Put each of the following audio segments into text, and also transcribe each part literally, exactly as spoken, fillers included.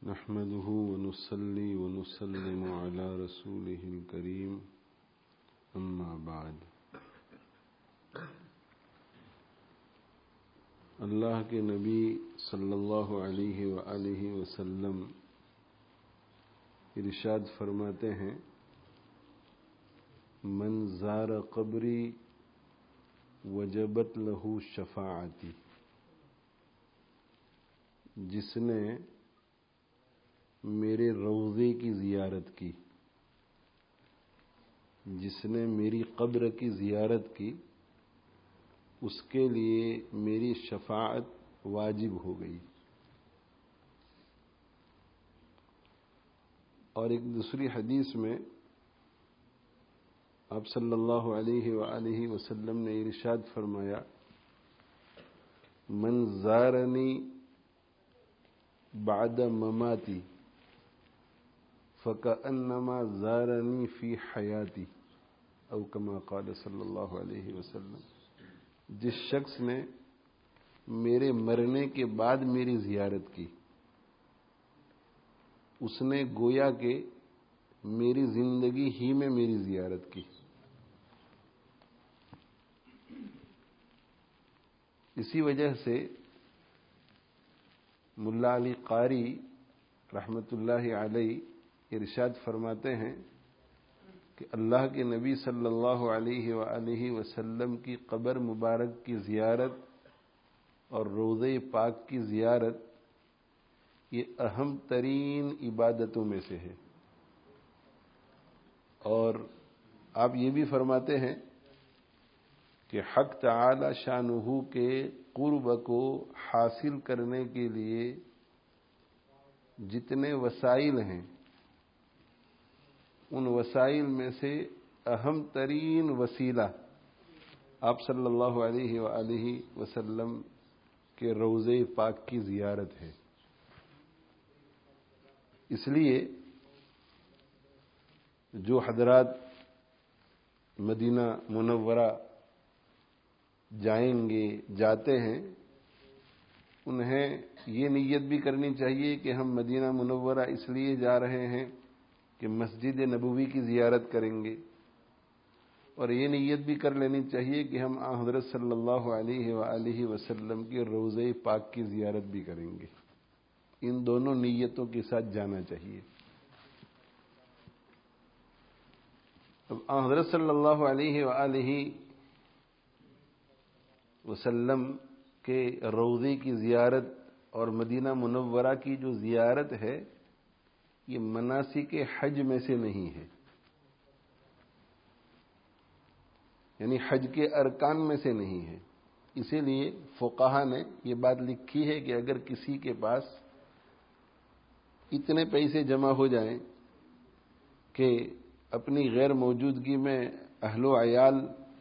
نحمده ونصلي ونسلم على رسوله الكريم اما بعد۔ اللہ کے نبی صلی اللہ علیہ وآلہ وسلم ارشاد فرماتے ہیں، من زار قبری وجبت لہ شفاعتی، جس نے میرے روضے کی زیارت کی، جس نے میری قبر کی زیارت کی، اس کے لیے میری شفاعت واجب ہو گئی۔ اور ایک دوسری حدیث میں آپ صلی اللہ علیہ وآلہ وسلم نے ارشاد فرمایا، من زارنی بعد مماتی فکأنما زارنی فی حیاتی، او کما قال صلی اللہ علیہ وسلم، جس شخص نے میرے مرنے کے بعد میری زیارت کی، اس نے گویا کہ میری زندگی ہی میں میری زیارت کی۔ اسی وجہ سے ملا علی قاری رحمۃ اللہ علیہ ارشاد فرماتے ہیں کہ اللہ کے نبی صلی اللہ علیہ وآلہ وسلم کی قبر مبارک کی زیارت اور روضہ پاک کی زیارت یہ اہم ترین عبادتوں میں سے ہے۔ اور آپ یہ بھی فرماتے ہیں کہ حق تعالی شانہ کے قرب کو حاصل کرنے کے لیے جتنے وسائل ہیں، ان وسائل میں سے اہم ترین وسیلہ آپ صلی اللہ علیہ وآلہ وسلم کے روضہ پاک کی زیارت ہے۔ اس لیے جو حضرات مدینہ منورہ جائیں گے، جاتے ہیں، انہیں یہ نیت بھی کرنی چاہیے کہ ہم مدینہ منورہ اس لیے جا رہے ہیں کہ مسجد نبوی کی زیارت کریں گے، اور یہ نیت بھی کر لینی چاہیے کہ ہم آن حضرت صلی اللہ علیہ وآلہ وسلم کے روضہ پاک کی زیارت بھی کریں گے۔ ان دونوں نیتوں کے ساتھ جانا چاہیے۔ اب آن حضرت صلی اللہ علیہ وآلہ وسلم کے روضے کی زیارت اور مدینہ منورہ کی جو زیارت ہے، یہ مناسک حج میں سے نہیں ہے، یعنی حج کے ارکان میں سے نہیں ہے۔ اسی لیے فقہا نے یہ بات لکھی ہے کہ اگر کسی کے پاس اتنے پیسے جمع ہو جائیں کہ اپنی غیر موجودگی میں اہل و عیال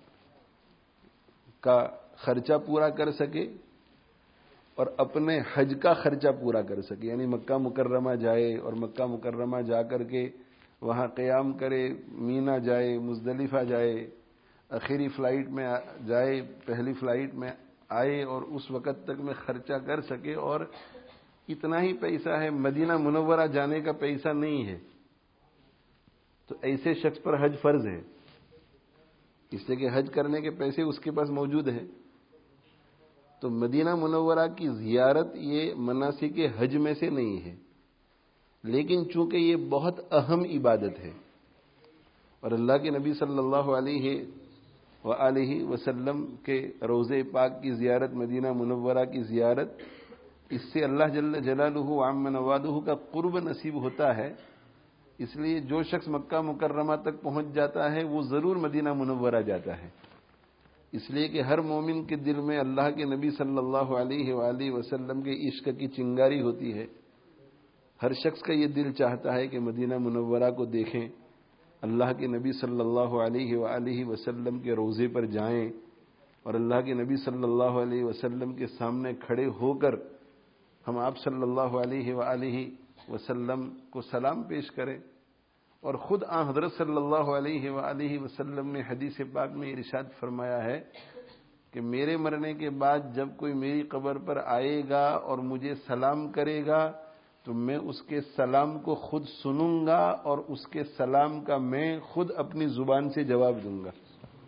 کا خرچہ پورا کر سکے اور اپنے حج کا خرچہ پورا کر سکے، یعنی مکہ مکرمہ جائے اور مکہ مکرمہ جا کر کے وہاں قیام کرے، مینا جائے، مزدلفہ جائے، آخری فلائٹ میں جائے، پہلی فلائٹ میں آئے اور اس وقت تک میں خرچہ کر سکے، اور اتنا ہی پیسہ ہے، مدینہ منورہ جانے کا پیسہ نہیں ہے، تو ایسے شخص پر حج فرض ہے، اس لیے کہ حج کرنے کے پیسے اس کے پاس موجود ہیں۔ تو مدینہ منورہ کی زیارت یہ مناسک حج میں سے نہیں ہے، لیکن چونکہ یہ بہت اہم عبادت ہے اور اللہ کے نبی صلی اللہ علیہ وآلہ وسلم کے روضہ پاک کی زیارت، مدینہ منورہ کی زیارت، اس سے اللہ جل جلالہ وعم نوالہ کا قرب نصیب ہوتا ہے، اس لیے جو شخص مکہ مکرمہ تک پہنچ جاتا ہے وہ ضرور مدینہ منورہ جاتا ہے، اس لیے کہ ہر مومن کے دل میں اللہ کے نبی صلی اللہ علیہ وآلہ وسلم کے عشق کی چنگاری ہوتی ہے۔ ہر شخص کا یہ دل چاہتا ہے کہ مدینہ منورہ کو دیکھیں، اللہ کے نبی صلی اللہ علیہ وآلہ وسلم کے روضے پر جائیں اور اللہ کے نبی صلی اللہ علیہ وسلم کے سامنے کھڑے ہو کر ہم آپ صلی اللہ علیہ وآلہ وسلم کو سلام پیش کریں۔ اور خود آن حضرت صلی اللہ علیہ وآلہ وسلم نے حدیث پاک میں ارشاد فرمایا ہے کہ میرے مرنے کے بعد جب کوئی میری قبر پر آئے گا اور مجھے سلام کرے گا تو میں اس کے سلام کو خود سنوں گا اور اس کے سلام کا میں خود اپنی زبان سے جواب دوں گا۔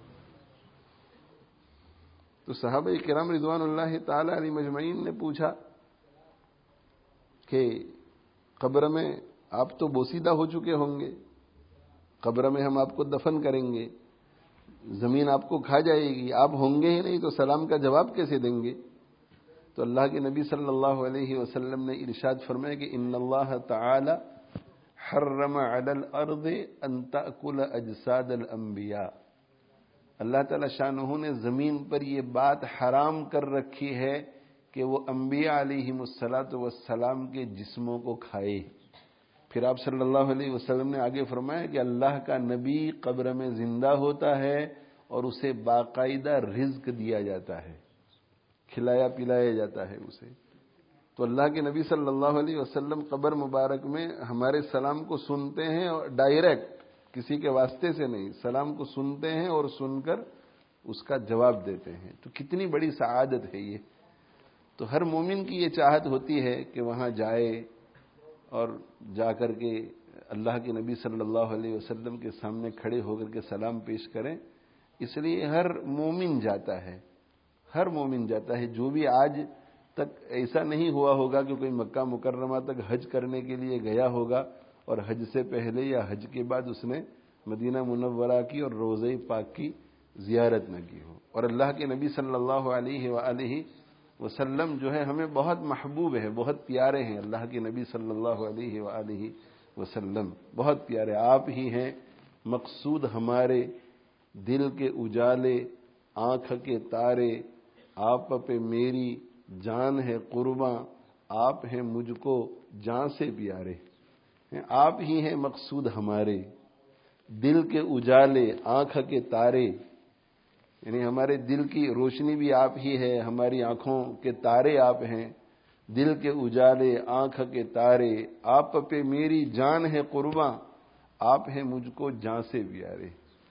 تو صحابہ کرام رضوان اللہ تعالی علیہ مجمعین نے پوچھا کہ قبر میں آپ تو بوسیدہ ہو چکے ہوں گے، قبر میں ہم آپ کو دفن کریں گے، زمین آپ کو کھا جائے گی، آپ ہوں گے ہی نہیں تو سلام کا جواب کیسے دیں گے؟ تو اللہ کے نبی صلی اللہ علیہ وسلم نے ارشاد فرمایا کہ ان اللہ تعالی حرم علی الارض ان تأکل اجساد الانبیاء، اللہ تعالی شانہ نے زمین پر یہ بات حرام کر رکھی ہے کہ وہ انبیاء علیہم الصلاۃ والسلام کے جسموں کو کھائے۔ پھر آپ صلی اللہ علیہ وسلم نے آگے فرمایا کہ اللہ کا نبی قبر میں زندہ ہوتا ہے اور اسے باقاعدہ رزق دیا جاتا ہے، کھلایا پلایا جاتا ہے اسے۔ تو اللہ کے نبی صلی اللہ علیہ وسلم قبر مبارک میں ہمارے سلام کو سنتے ہیں اور ڈائریکٹ، کسی کے واسطے سے نہیں، سلام کو سنتے ہیں اور سن کر اس کا جواب دیتے ہیں۔ تو کتنی بڑی سعادت ہے یہ۔ تو ہر مومن کی یہ چاہت ہوتی ہے کہ وہاں جائے اور جا کر کے اللہ کے نبی صلی اللہ علیہ وسلم کے سامنے کھڑے ہو کر کے سلام پیش کریں۔ اس لیے ہر مومن جاتا ہے، ہر مومن جاتا ہے۔ جو بھی آج تک ایسا نہیں ہوا ہوگا کہ کوئی مکہ مکرمہ تک حج کرنے کے لیے گیا ہوگا اور حج سے پہلے یا حج کے بعد اس نے مدینہ منورہ کی اور روضہ پاک کی زیارت نہ کی ہو۔ اور اللہ کے نبی صلی اللہ علیہ وآلہ وسلم جو ہے ہمیں بہت محبوب ہے، بہت پیارے ہیں۔ اللہ کے نبی صلی اللہ علیہ وآلہ وسلم بہت پیارے، آپ ہی ہیں مقصود ہمارے، دل کے اجالے، آنکھ کے تارے، آپ پہ میری جان ہے قرباں، آپ ہیں مجھ کو جان سے پیارے۔ آپ ہی ہیں مقصود ہمارے، دل کے اجالے، آنکھ کے تارے، یعنی ہمارے دل کی روشنی بھی آپ ہی ہے، ہماری آنکھوں کے تارے آپ ہیں، دل کے اجالے، آنکھ کے تارے، آپ پہ میری جان ہے قرباں، آپ ہیں مجھ کو جان سے پیارے۔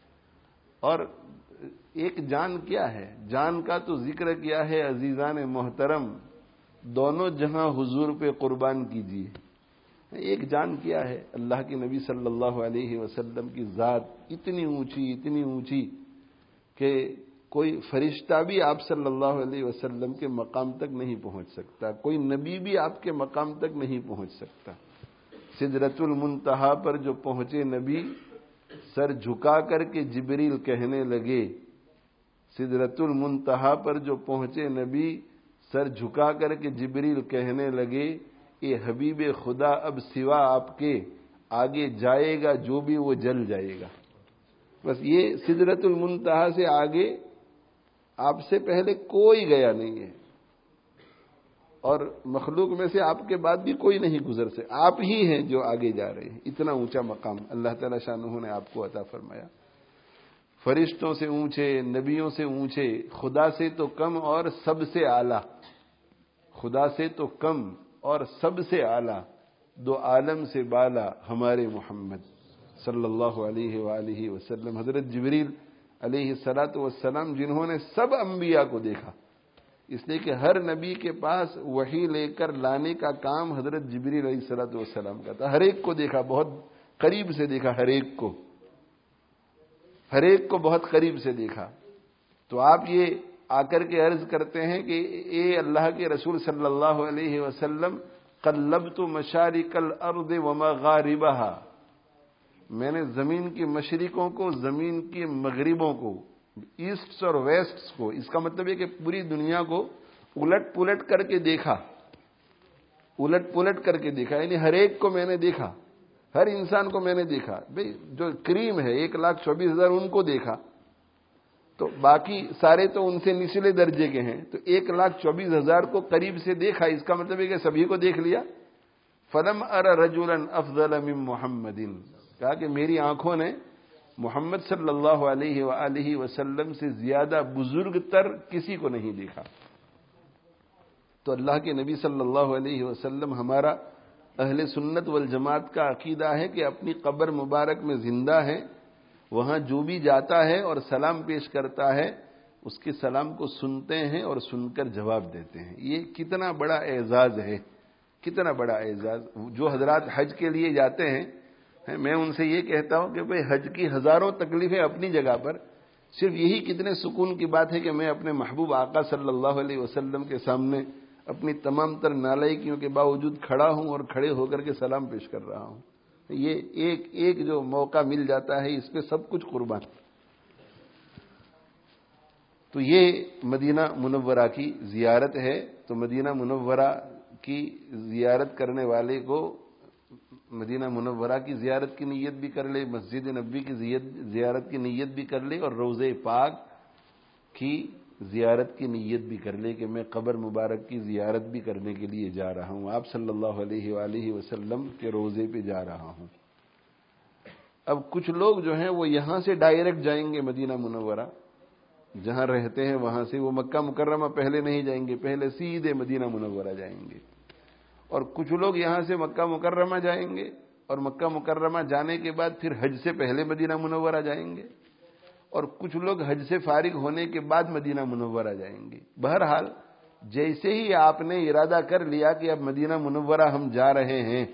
اور ایک جان کیا ہے؟ جان کا تو ذکر کیا ہے عزیزان محترم، دونوں جہاں حضور پہ قربان کیجیے۔ ایک جان کیا ہے؟ اللہ کے نبی صلی اللہ علیہ وسلم کی ذات اتنی اونچی اتنی اونچی کہ کوئی فرشتہ بھی آپ صلی اللہ علیہ وسلم کے مقام تک نہیں پہنچ سکتا، کوئی نبی بھی آپ کے مقام تک نہیں پہنچ سکتا۔ سدرۃ المنتہا پر جو پہنچے نبی، سر جھکا کر کے جبریل کہنے لگے، سدرۃ المنتہا پر جو پہنچے نبی، سر جھکا کر کے جبریل کہنے لگے، اے حبیب خدا اب سوا آپ کے آگے جائے گا جو بھی وہ جل جائے گا۔ بس یہ سدرۃ المنتہا سے آگے آپ سے پہلے کوئی گیا نہیں ہے، اور مخلوق میں سے آپ کے بعد بھی کوئی نہیں گزر سے، آپ ہی ہیں جو آگے جا رہے ہیں۔ اتنا اونچا مقام اللہ تعالی شانہ نے آپ کو عطا فرمایا۔ فرشتوں سے اونچے، نبیوں سے اونچے، خدا سے تو کم اور سب سے اعلیٰ، خدا سے تو کم اور سب سے اعلیٰ، دو عالم سے بالا ہمارے محمد صلی اللہ علیہ وآلہ وسلم، حضرت جبریل علیہ الصلاۃ والسلام، جنہوں نے سب انبیاء کو دیکھا۔ اس لیے کہ ہر نبی کے پاس وحی لے کر لانے کا کام حضرت جبریل علیہ الصلاۃ والسلام کا تھا۔ ہر ایک کو دیکھا، بہت قریب سے دیکھا، ہر ایک کو ہر ایک کو بہت قریب سے دیکھا۔ تو آپ یہ آ کر کے عرض کرتے ہیں کہ اے اللہ کے رسول صلی اللہ علیہ وسلم، قلبت مشارق الارض ومغاربها، میں نے زمین کی مشرقوں کو، زمین کی مغربوں کو، ایسٹ اور ویسٹ کو، اس کا مطلب ہے کہ پوری دنیا کو الٹ پلٹ کر کے دیکھا، الٹ پلٹ کر کے دیکھا، یعنی ہر ایک کو میں نے دیکھا، ہر انسان کو میں نے دیکھا۔ بھئی جو کریم ہے ایک لاکھ چوبیس ہزار ان کو دیکھا، تو باقی سارے تو ان سے نچلے درجے کے ہیں، تو ایک لاکھ چوبیس ہزار کو قریب سے دیکھا، اس کا مطلب ہے کہ سبھی کو دیکھ لیا۔ فلم ار رجلا افضل من محمد، کہا کہ میری آنکھوں نے محمد صلی اللہ علیہ وآلہ وسلم سے زیادہ بزرگ تر کسی کو نہیں دیکھا۔ تو اللہ کے نبی صلی اللہ علیہ وسلم، ہمارا اہل سنت والجماعت کا عقیدہ ہے کہ اپنی قبر مبارک میں زندہ ہیں، وہاں جو بھی جاتا ہے اور سلام پیش کرتا ہے اس کے سلام کو سنتے ہیں اور سن کر جواب دیتے ہیں۔ یہ کتنا بڑا اعزاز ہے، کتنا بڑا اعزاز. جو حضرات حج کے لیے جاتے ہیں میں ان سے یہ کہتا ہوں کہ بھئی حج کی ہزاروں تکلیفیں اپنی جگہ پر، صرف یہی کتنے سکون کی بات ہے کہ میں اپنے محبوب آقا صلی اللہ علیہ وسلم کے سامنے اپنی تمام تر نالائکیوں کے باوجود کھڑا ہوں اور کھڑے ہو کر کے سلام پیش کر رہا ہوں. یہ ایک ایک جو موقع مل جاتا ہے اس پہ سب کچھ قربان. تو یہ مدینہ منورہ کی زیارت ہے. تو مدینہ منورہ کی زیارت کرنے والے کو مدینہ منورہ کی زیارت کی نیت بھی کر لے، مسجد نبوی کی زیارت کی نیت بھی کر لے، اور روضہ پاک کی زیارت کی نیت بھی کر لے کہ میں قبر مبارک کی زیارت بھی کرنے کے لیے جا رہا ہوں، آپ صلی اللہ علیہ وآلہ وسلم کے روضے پہ جا رہا ہوں. اب کچھ لوگ جو ہیں وہ یہاں سے ڈائریکٹ جائیں گے مدینہ منورہ، جہاں رہتے ہیں وہاں سے وہ مکہ مکرمہ پہلے نہیں جائیں گے، پہلے سیدھے مدینہ منورہ جائیں گے. اور کچھ لوگ یہاں سے مکہ مکرمہ جائیں گے اور مکہ مکرمہ جانے کے بعد پھر حج سے پہلے مدینہ منورہ جائیں گے، اور کچھ لوگ حج سے فارغ ہونے کے بعد مدینہ منورہ جائیں گے. بہرحال جیسے ہی آپ نے ارادہ کر لیا کہ اب مدینہ منورہ ہم جا رہے ہیں،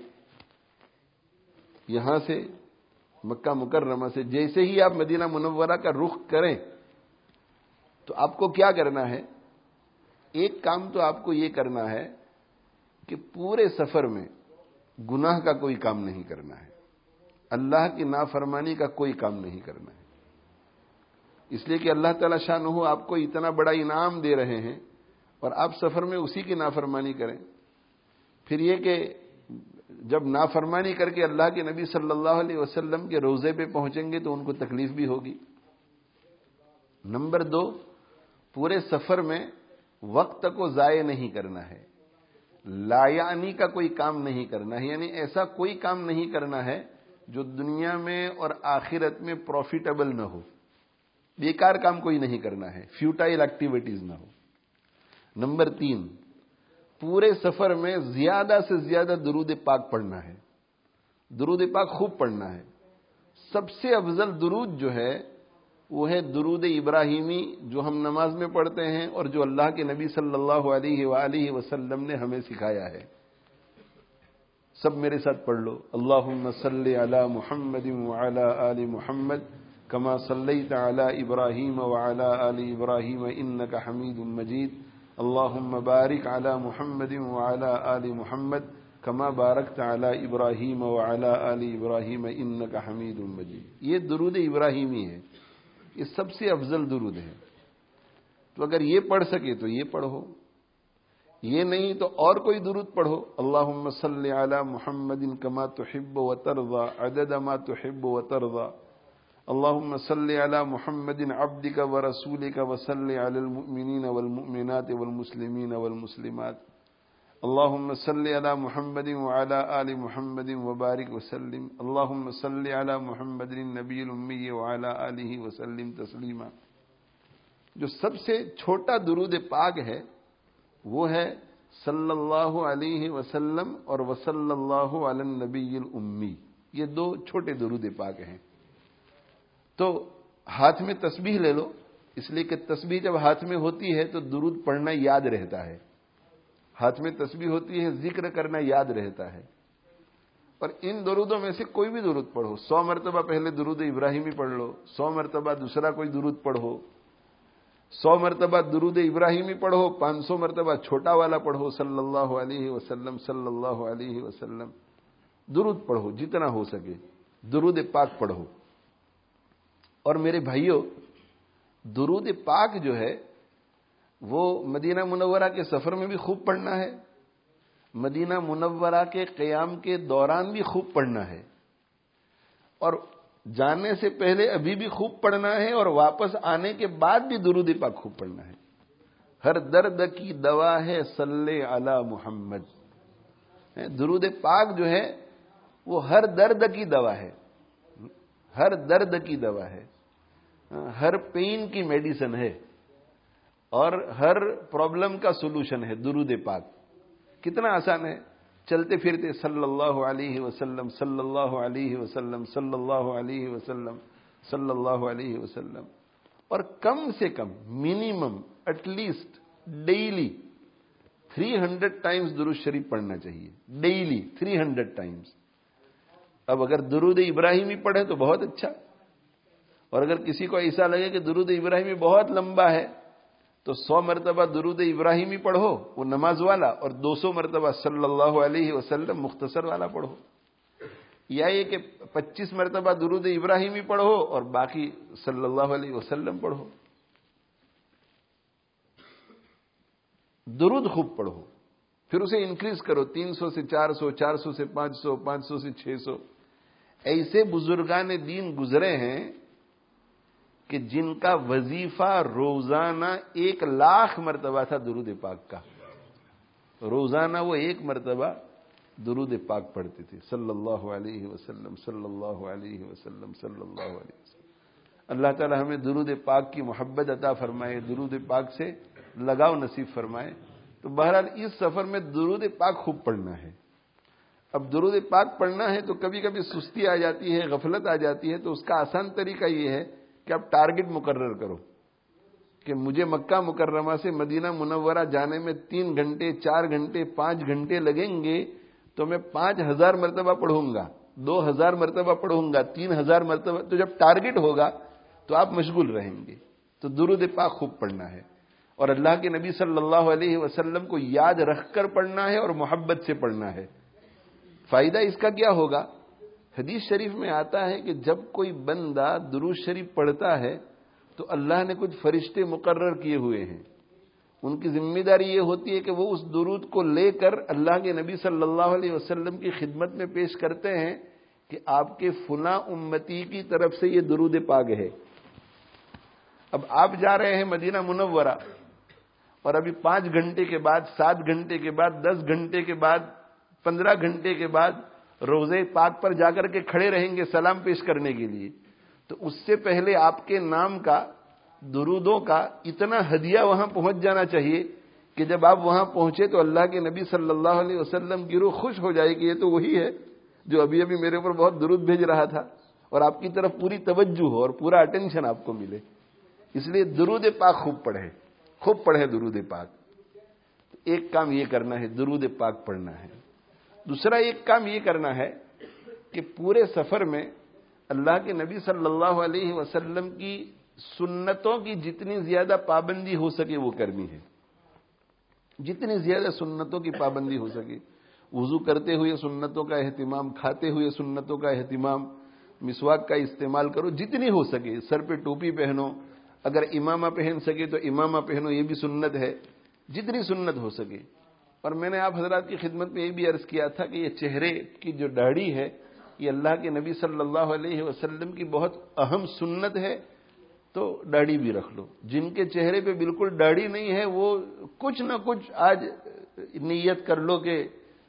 یہاں سے مکہ مکرمہ سے جیسے ہی آپ مدینہ منورہ کا رخ کریں تو آپ کو کیا کرنا ہے؟ ایک کام تو آپ کو یہ کرنا ہے کہ پورے سفر میں گناہ کا کوئی کام نہیں کرنا ہے، اللہ کی نافرمانی کا کوئی کام نہیں کرنا ہے. اس لیے کہ اللہ تعالی شانہ آپ کو اتنا بڑا انعام دے رہے ہیں اور آپ سفر میں اسی کی نافرمانی کریں. پھر یہ کہ جب نافرمانی کر کے اللہ کے نبی صلی اللہ علیہ وسلم کے روضے پہ پہنچیں گے تو ان کو تکلیف بھی ہوگی. نمبر دو، پورے سفر میں وقت کو ضائع نہیں کرنا ہے، لا یعنی کا کوئی کام نہیں کرنا ہے، یعنی ایسا کوئی کام نہیں کرنا ہے جو دنیا میں اور آخرت میں پروفیٹیبل نہ ہو. بیکار کام کوئی نہیں کرنا ہے، فیوٹائل ایکٹیویٹیز نہ ہو. نمبر تین، پورے سفر میں زیادہ سے زیادہ درود پاک پڑھنا ہے. درود پاک خوب پڑھنا ہے. سب سے افضل درود جو ہے وہ ہے درود ابراہیمی، جو ہم نماز میں پڑھتے ہیں اور جو اللہ کے نبی صلی اللہ علیہ وآلہ وسلم نے ہمیں سکھایا ہے. سب میرے ساتھ پڑھ لو. اللہم صلی علی محمد وعلی آل محمد کما صلیت علی ابراہیم وعلی آل ابراہیم انک حمید مجید. اللہم بارک علی محمد وعلی آل محمد کما بارکت علی ابراہیم وعلی آل ابراہیم انک حمید مجید. یہ درود ابراہیمی ہے، یہ سب سے افضل درود ہے. تو اگر یہ پڑھ سکے تو یہ پڑھو، یہ نہیں تو اور کوئی درود پڑھو. اللہم صلی علی محمد کما تحب وترضى عدد ما تحب وترضى. اللہم صلی علی محمد عبدک ورسولک وصلی علی المؤمنین والمؤمنات والمسلمین والمسلمات. اللہم صلی علی محمد وعلی آل محمد وبارک وسلم. اللہم صلی علی محمد النبی الامی وعلی آلہ وسلم تسلیما. جو سب سے چھوٹا درود پاک ہے وہ ہے صلی اللہ علیہ وسلم اور وصلی اللہ علی النبی الامی. یہ دو چھوٹے درود پاک ہیں. تو ہاتھ میں تسبیح لے لو، اس لیے کہ تسبیح جب ہاتھ میں ہوتی ہے تو درود پڑھنا یاد رہتا ہے. ہاتھ میں تسبیح ہوتی ہے، ذکر کرنا یاد رہتا ہے. اور ان درودوں میں سے کوئی بھی درود پڑھو. سو مرتبہ پہلے درود ابراہیمی پڑھ لو، سو مرتبہ دوسرا کوئی درود پڑھو، سو مرتبہ درود ابراہیمی پڑھو، پانچ سو مرتبہ چھوٹا والا پڑھو صلی اللہ علیہ وسلم صلی اللہ علیہ وسلم. درود پڑھو جتنا ہو سکے، درود پاک پڑھو. اور میرے بھائیوں، درود پاک جو ہے وہ مدینہ منورہ کے سفر میں بھی خوب پڑھنا ہے، مدینہ منورہ کے قیام کے دوران بھی خوب پڑھنا ہے، اور جانے سے پہلے ابھی بھی خوب پڑھنا ہے، اور واپس آنے کے بعد بھی درود پاک خوب پڑھنا ہے. ہر درد کی دوا ہے صلی علی محمد. درود پاک جو ہے وہ ہر درد کی دوا ہے، ہر درد کی دوا ہے، ہر پین کی میڈیسن ہے، اور ہر پرابلم کا سولوشن ہے درود پاک. کتنا آسان ہے، چلتے پھرتے صلی اللہ علیہ وسلم صلی اللہ علیہ وسلم صلی اللہ علیہ وسلم صلی اللہ علیہ وسلم. اور کم سے کم minimum at least daily three hundred times درود شریف پڑھنا چاہیے ڈیلی، تھری ہنڈریڈ ٹائمز. اب اگر درود ابراہیمی پڑھیں تو بہت اچھا، اور اگر کسی کو ایسا لگے کہ درود ابراہیمی بہت لمبا ہے تو سو مرتبہ درود ابراہیمی پڑھو وہ نماز والا، اور دو سو مرتبہ صلی اللہ علیہ وسلم مختصر والا پڑھو، یا یہ کہ پچیس مرتبہ درود ابراہیمی پڑھو اور باقی صلی اللہ علیہ وسلم پڑھو. درود خوب پڑھو، پھر اسے انکریز کرو، تین سو سے چار سو، چار سو سے پانچ سو، پانچ سو سے چھ سو. ایسے بزرگان دین گزرے ہیں کہ جن کا وظیفہ روزانہ ایک لاکھ مرتبہ تھا درود پاک کا. روزانہ وہ ایک مرتبہ درود پاک پڑھتے تھے صلی اللہ علیہ وسلم صلی اللہ علیہ وسلم صلی اللہ علیہ وسلم. اللہ تعالی ہمیں درود پاک کی محبت عطا فرمائے، درود پاک سے لگاؤ نصیب فرمائے. تو بہرحال اس سفر میں درود پاک خوب پڑھنا ہے. اب درود پاک پڑھنا ہے تو کبھی کبھی سستی آ جاتی ہے، غفلت آ جاتی ہے، تو اس کا آسان طریقہ یہ ہے کہ آپ ٹارگٹ مقرر کرو کہ مجھے مکہ مکرمہ سے مدینہ منورہ جانے میں تین گھنٹے، چار گھنٹے، پانچ گھنٹے لگیں گے، تو میں پانچ ہزار مرتبہ پڑھوں گا، دو ہزار مرتبہ پڑھوں گا، تین ہزار مرتبہ. تو جب ٹارگٹ ہوگا تو آپ مشغول رہیں گے. تو درود پاک خوب پڑھنا ہے، اور اللہ کے نبی صلی اللہ علیہ وسلم کو یاد رکھ کر پڑھنا ہے اور محبت سے پڑھنا ہے. فائدہ اس کا کیا ہوگا؟ حدیث شریف میں آتا ہے کہ جب کوئی بندہ درود شریف پڑھتا ہے تو اللہ نے کچھ فرشتے مقرر کیے ہوئے ہیں، ان کی ذمہ داری یہ ہوتی ہے کہ وہ اس درود کو لے کر اللہ کے نبی صلی اللہ علیہ وسلم کی خدمت میں پیش کرتے ہیں کہ آپ کے فلاں امتی کی طرف سے یہ درود پاک ہے. اب آپ جا رہے ہیں مدینہ منورہ، اور ابھی پانچ گھنٹے کے بعد، سات گھنٹے کے بعد، دس گھنٹے کے بعد، پندرہ گھنٹے کے بعد روضے پاک پر جا کر کے کھڑے رہیں گے سلام پیش کرنے کے لیے، تو اس سے پہلے آپ کے نام کا، درودوں کا اتنا ہدیہ وہاں پہنچ جانا چاہیے کہ جب آپ وہاں پہنچے تو اللہ کے نبی صلی اللہ علیہ وسلم کی روح خوش ہو جائے کہ یہ تو وہی ہے جو ابھی ابھی میرے اوپر بہت درود بھیج رہا تھا، اور آپ کی طرف پوری توجہ ہو اور پورا اٹینشن آپ کو ملے. اس لیے درود پاک خوب پڑھیں، خوب پڑھیں درود پاک. ایک کام یہ کرنا ہے، درود پاک پڑھنا ہے. دوسرا ایک کام یہ کرنا ہے کہ پورے سفر میں اللہ کے نبی صلی اللہ علیہ وسلم کی سنتوں کی جتنی زیادہ پابندی ہو سکے وہ کرنی ہے. جتنی زیادہ سنتوں کی پابندی ہو سکے، وضو کرتے ہوئے سنتوں کا اہتمام، کھاتے ہوئے سنتوں کا اہتمام، مسواک کا استعمال کرو جتنی ہو سکے. سر پہ ٹوپی پہنو، اگر امامہ پہن سکے تو امامہ پہنو، یہ بھی سنت ہے، جتنی سنت ہو سکے. اور میں نے آپ حضرات کی خدمت میں یہ بھی عرض کیا تھا کہ یہ چہرے کی جو داڑھی ہے یہ اللہ کے نبی صلی اللہ علیہ وسلم کی بہت اہم سنت ہے، تو داڑھی بھی رکھ لو. جن کے چہرے پہ بالکل داڑھی نہیں ہے وہ کچھ نہ کچھ آج نیت کر لو کہ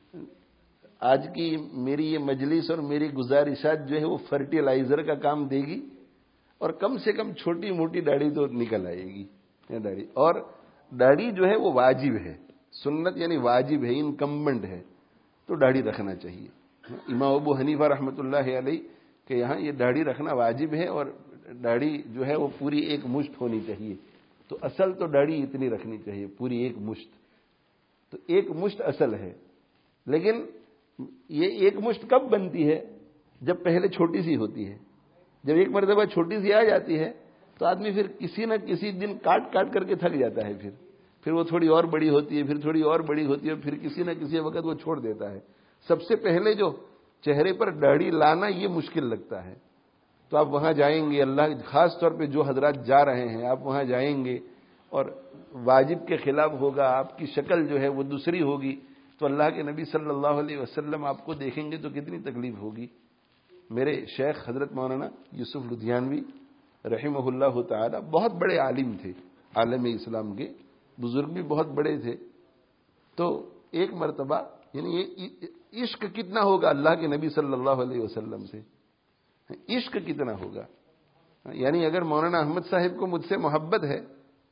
آج کی میری یہ مجلس اور میری گزارشات جو ہے وہ فرٹیلائزر کا کام دے گی، اور کم سے کم چھوٹی موٹی داڑھی تو نکل آئے گی. داڑھی اور داڑھی جو ہے وہ واجب ہے، سنت یعنی واجب ہے، انکمبنٹ ہے، تو داڑھی رکھنا چاہیے. امام ابو حنیفہ رحمۃ اللہ علیہ کہ یہاں یہ داڑھی رکھنا واجب ہے، اور داڑھی جو ہے وہ پوری ایک مشت ہونی چاہیے. تو اصل تو داڑھی اتنی رکھنی چاہیے، پوری ایک مشت. تو ایک مشت اصل ہے، لیکن یہ ایک مشت کب بنتی ہے؟ جب پہلے چھوٹی سی ہوتی ہے. جب ایک مرتبہ چھوٹی سی آ جاتی ہے تو آدمی پھر کسی نہ کسی دن کاٹ کاٹ کر کے تھک جاتا ہے. پھر پھر وہ تھوڑی اور بڑی ہوتی ہے، پھر تھوڑی اور بڑی ہوتی ہے، پھر کسی نہ کسی وقت وہ چھوڑ دیتا ہے. سب سے پہلے جو چہرے پر داڑھی لانا یہ مشکل لگتا ہے. تو آپ وہاں جائیں گے، اللہ خاص طور پہ جو حضرات جا رہے ہیں آپ وہاں جائیں گے اور واجب کے خلاف ہوگا، آپ کی شکل جو ہے وہ دوسری ہوگی، تو اللہ کے نبی صلی اللہ علیہ وسلم آپ کو دیکھیں گے تو کتنی تکلیف ہوگی. میرے شیخ حضرت مولانا یوسف لدھیانوی رحمہ اللہ تعالی بہت بڑے عالم تھے، عالم اسلام کے بزرگ بھی بہت بڑے تھے. تو ایک مرتبہ یعنی یہ عشق کتنا ہوگا اللہ کے نبی صلی اللہ علیہ وسلم سے، عشق کتنا ہوگا. یعنی اگر مولانا احمد صاحب کو مجھ سے محبت ہے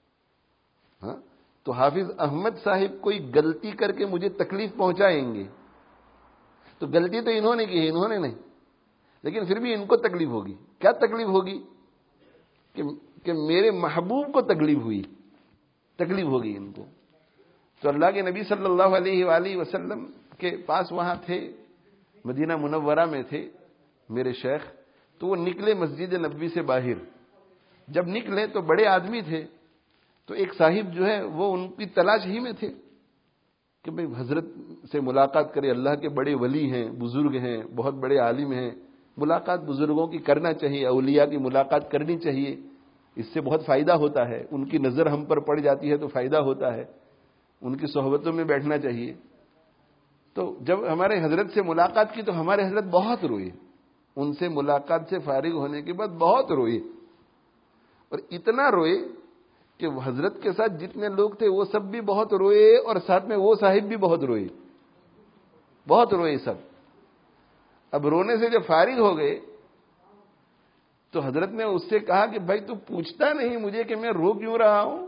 ہاں تو حافظ احمد صاحب کوئی غلطی کر کے مجھے تکلیف پہنچائیں گے تو غلطی تو انہوں نے کی ہے، انہوں نے نہیں، لیکن پھر بھی ان کو تکلیف ہوگی. کیا تکلیف ہوگی؟ کہ کہ میرے محبوب کو تکلیف ہوئی، تکلیف ہوگی ان کو. تو اللہ کے نبی صلی اللہ علیہ وآلہ وسلم کے پاس وہاں تھے، مدینہ منورہ میں تھے میرے شیخ، تو وہ نکلے مسجد نبوی سے باہر. جب نکلے تو بڑے آدمی تھے، تو ایک صاحب جو ہے وہ ان کی تلاش ہی میں تھے کہ بھئی حضرت سے ملاقات کرے. اللہ کے بڑے ولی ہیں، بزرگ ہیں، بہت بڑے عالم ہیں، ملاقات بزرگوں کی کرنا چاہیے، اولیاء کی ملاقات کرنی چاہیے، اس سے بہت فائدہ ہوتا ہے. ان کی نظر ہم پر پڑ جاتی ہے تو فائدہ ہوتا ہے، ان کی صحبتوں میں بیٹھنا چاہیے. تو جب ہمارے حضرت سے ملاقات کی تو ہمارے حضرت بہت روئے. ان سے ملاقات سے فارغ ہونے کے بعد بہت روئے، اور اتنا روئے کہ حضرت کے ساتھ جتنے لوگ تھے وہ سب بھی بہت روئے، اور ساتھ میں وہ صاحب بھی بہت روئے، بہت روئے سب. اب رونے سے جب فارغ ہو گئے تو حضرت نے اس سے کہا کہ بھائی تو پوچھتا نہیں مجھے کہ میں رو کیوں رہا ہوں؟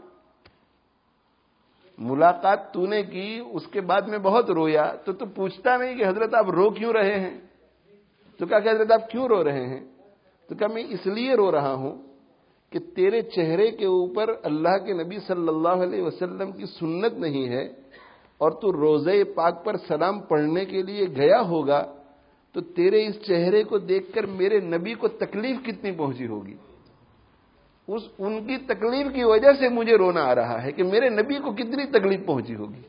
ملاقات تو نے کی، اس کے بعد میں بہت رویا، تو تو پوچھتا نہیں کہ حضرت آپ رو کیوں رہے ہیں؟ تو کہا کہ حضرت آپ کیوں رو رہے ہیں؟ تو کہا میں اس لیے رو رہا ہوں کہ تیرے چہرے کے اوپر اللہ کے نبی صلی اللہ علیہ وسلم کی سنت نہیں ہے، اور تو روضہ پاک پر سلام پڑھنے کے لیے گیا ہوگا، تو تیرے اس چہرے کو دیکھ کر میرے نبی کو تکلیف کتنی پہنچی ہوگی. اس ان کی تکلیف کی وجہ سے مجھے رونا آ رہا ہے کہ میرے نبی کو کتنی تکلیف پہنچی ہوگی.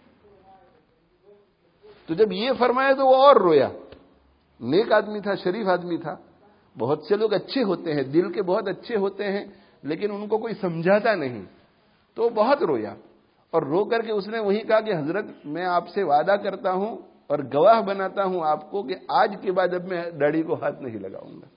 تو جب یہ فرمایا تو وہ اور رویا. نیک آدمی تھا، شریف آدمی تھا. بہت سے لوگ اچھے ہوتے ہیں، دل کے بہت اچھے ہوتے ہیں، لیکن ان کو کوئی سمجھاتا نہیں، تو وہ بہت رویا. اور رو کر کے اس نے وہی کہا کہ حضرت میں آپ سے وعدہ کرتا ہوں اور گواہ بناتا ہوں آپ کو کہ آج کے بعد اب میں داڑھی کو ہاتھ نہیں لگاؤں گا.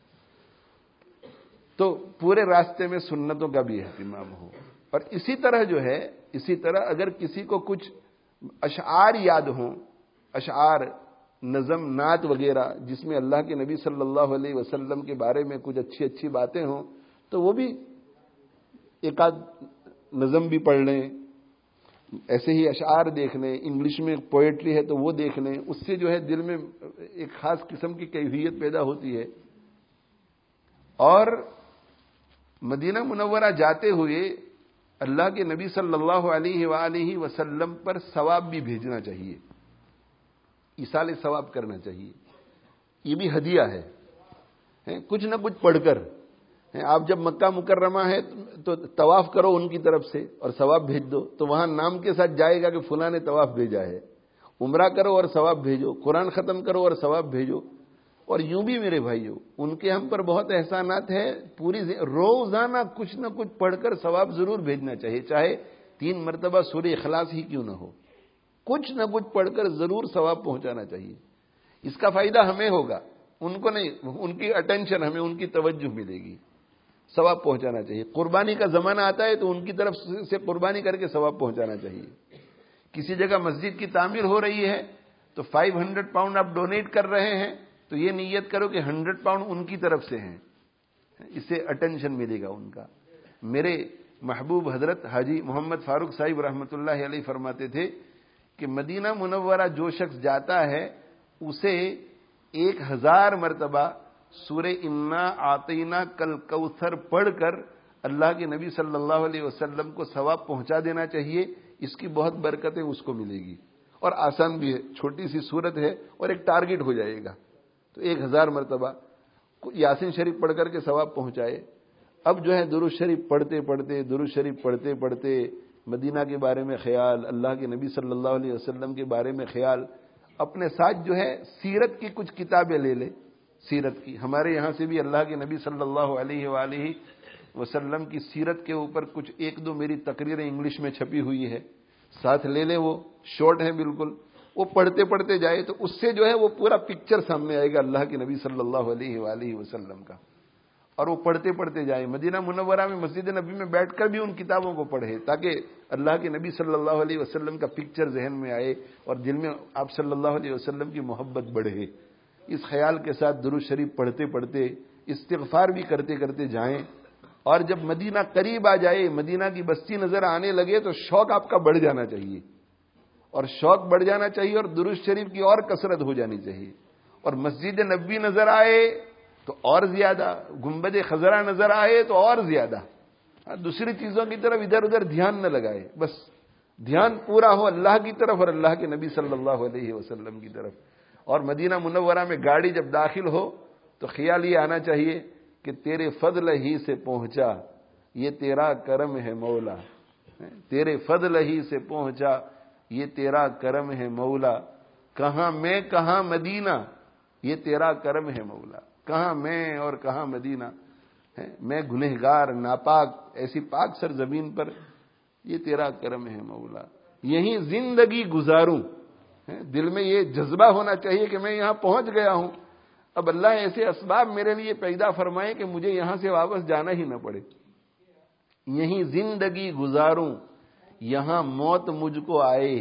تو پورے راستے میں سنتوں کا بھی اہتمام ہو. اور اسی طرح جو ہے، اسی طرح اگر کسی کو کچھ اشعار یاد ہوں، اشعار، نظم، نعت وغیرہ جس میں اللہ کے نبی صلی اللہ علیہ وسلم کے بارے میں کچھ اچھی اچھی باتیں ہوں، تو وہ بھی ایک آدھ نظم بھی پڑھ لیں. ایسے ہی اشعار دیکھ لیں، انگلش میں پوئٹری ہے تو وہ دیکھ لیں. اس سے جو ہے دل میں ایک خاص قسم کی کیفیت پیدا ہوتی ہے. اور مدینہ منورہ جاتے ہوئے اللہ کے نبی صلی اللہ علیہ وآلہ وسلم پر ثواب بھی بھیجنا چاہیے، ایصال ثواب کرنا چاہیے. یہ بھی ہدیہ ہے، کچھ نہ کچھ پڑھ کر. آپ جب مکہ مکرمہ ہے تو طواف کرو ان کی طرف سے اور ثواب بھیج دو، تو وہاں نام کے ساتھ جائے گا کہ فلاں نے طواف بھیجا ہے. عمرہ کرو اور ثواب بھیجو، قرآن ختم کرو اور ثواب بھیجو. اور یوں بھی میرے بھائیو، ان کے ہم پر بہت احسانات ہیں. پوری روزانہ کچھ نہ کچھ پڑھ کر ثواب ضرور بھیجنا چاہیے، چاہے تین مرتبہ سورہ اخلاص ہی کیوں نہ ہو. کچھ نہ کچھ پڑھ کر ضرور ثواب پہنچانا چاہیے. اس کا فائدہ ہمیں ہوگا، ان کو نہیں. ان کی اٹینشن ہمیں، ان کی توجہ ملے گی. ثواب پہنچانا چاہیے. قربانی کا زمانہ آتا ہے تو ان کی طرف سے قربانی کر کے ثواب پہنچانا چاہیے. کسی جگہ مسجد کی تعمیر ہو رہی ہے تو فائیو ہنڈریڈ پاؤنڈ آپ ڈونیٹ کر رہے ہیں، تو یہ نیت کرو کہ ہنڈریڈ پاؤنڈ ان کی طرف سے ہیں. اس سے اٹینشن ملے گا ان کا. میرے محبوب حضرت حاجی محمد فاروق صاحب رحمۃ اللہ علیہ فرماتے تھے کہ مدینہ منورہ جو شخص جاتا ہے اسے ایک ہزار مرتبہ سورہ انا اعطینا کل کوثر پڑھ کر اللہ کے نبی صلی اللہ علیہ وسلم کو ثواب پہنچا دینا چاہیے. اس کی بہت برکتیں اس کو ملے گی، اور آسان بھی ہے. چھوٹی سی سورت ہے اور ایک ٹارگٹ ہو جائے گا. تو ایک ہزار مرتبہ یاسین شریف پڑھ کر کے ثواب پہنچائے. اب جو ہے درود شریف پڑھتے پڑھتے درود شریف پڑھتے پڑھتے مدینہ کے بارے میں خیال، اللہ کے نبی صلی اللہ علیہ وسلم کے بارے میں خیال. اپنے ساتھ جو ہے سیرت کی کچھ کتابیں لے لے. سیرت کی ہمارے یہاں سے بھی اللہ کے نبی صلی اللہ علیہ وآلہ وسلم کی سیرت کے اوپر کچھ ایک دو میری تقریریں انگلش میں چھپی ہوئی ہے، ساتھ لے لیں. وہ شارٹ ہیں بالکل. وہ پڑھتے پڑھتے جائے تو اس سے جو ہے وہ پورا پکچر سامنے آئے گا اللہ کے نبی صلی اللہ علیہ وآلہ وسلم کا. اور وہ پڑھتے پڑھتے جائے. مدینہ منورہ میں مسجد نبی میں بیٹھ کر بھی ان کتابوں کو پڑھے تاکہ اللہ کے نبی صلی اللہ علیہ وسلم کا پکچر ذہن میں آئے اور دل میں آپ صلی اللہ علیہ وسلم کی محبت بڑھے. اس خیال کے ساتھ درود شریف پڑھتے پڑھتے استغفار بھی کرتے کرتے جائیں. اور جب مدینہ قریب آ جائے، مدینہ کی بستی نظر آنے لگے تو شوق آپ کا بڑھ جانا چاہیے، اور شوق بڑھ جانا چاہیے اور درود شریف کی اور کثرت ہو جانی چاہیے. اور مسجد نبوی نظر آئے تو اور زیادہ، گنبد خضرا نظر آئے تو اور زیادہ. دوسری چیزوں کی طرف ادھر ادھر دھیان نہ لگائے، بس دھیان پورا ہو اللہ کی طرف اور اللہ کے نبی صلی اللہ علیہ وسلم کی طرف. اور مدینہ منورہ میں گاڑی جب داخل ہو تو خیال یہ آنا چاہیے کہ تیرے فضل ہی سے پہنچا یہ تیرا کرم ہے مولا. تیرے فضل ہی سے پہنچا یہ تیرا کرم ہے مولا. کہاں میں کہاں مدینہ یہ تیرا کرم ہے مولا. کہاں میں اور کہاں مدینہ. میں گنہگار ناپاک ایسی پاک سرزمین پر یہ تیرا کرم ہے مولا. یہیں زندگی گزاروں. دل میں یہ جذبہ ہونا چاہیے کہ میں یہاں پہنچ گیا ہوں. اب اللہ ایسے اسباب میرے لیے پیدا فرمائے کہ مجھے یہاں سے واپس جانا ہی نہ پڑے. یہیں زندگی گزاروں یہاں موت مجھ کو آئے.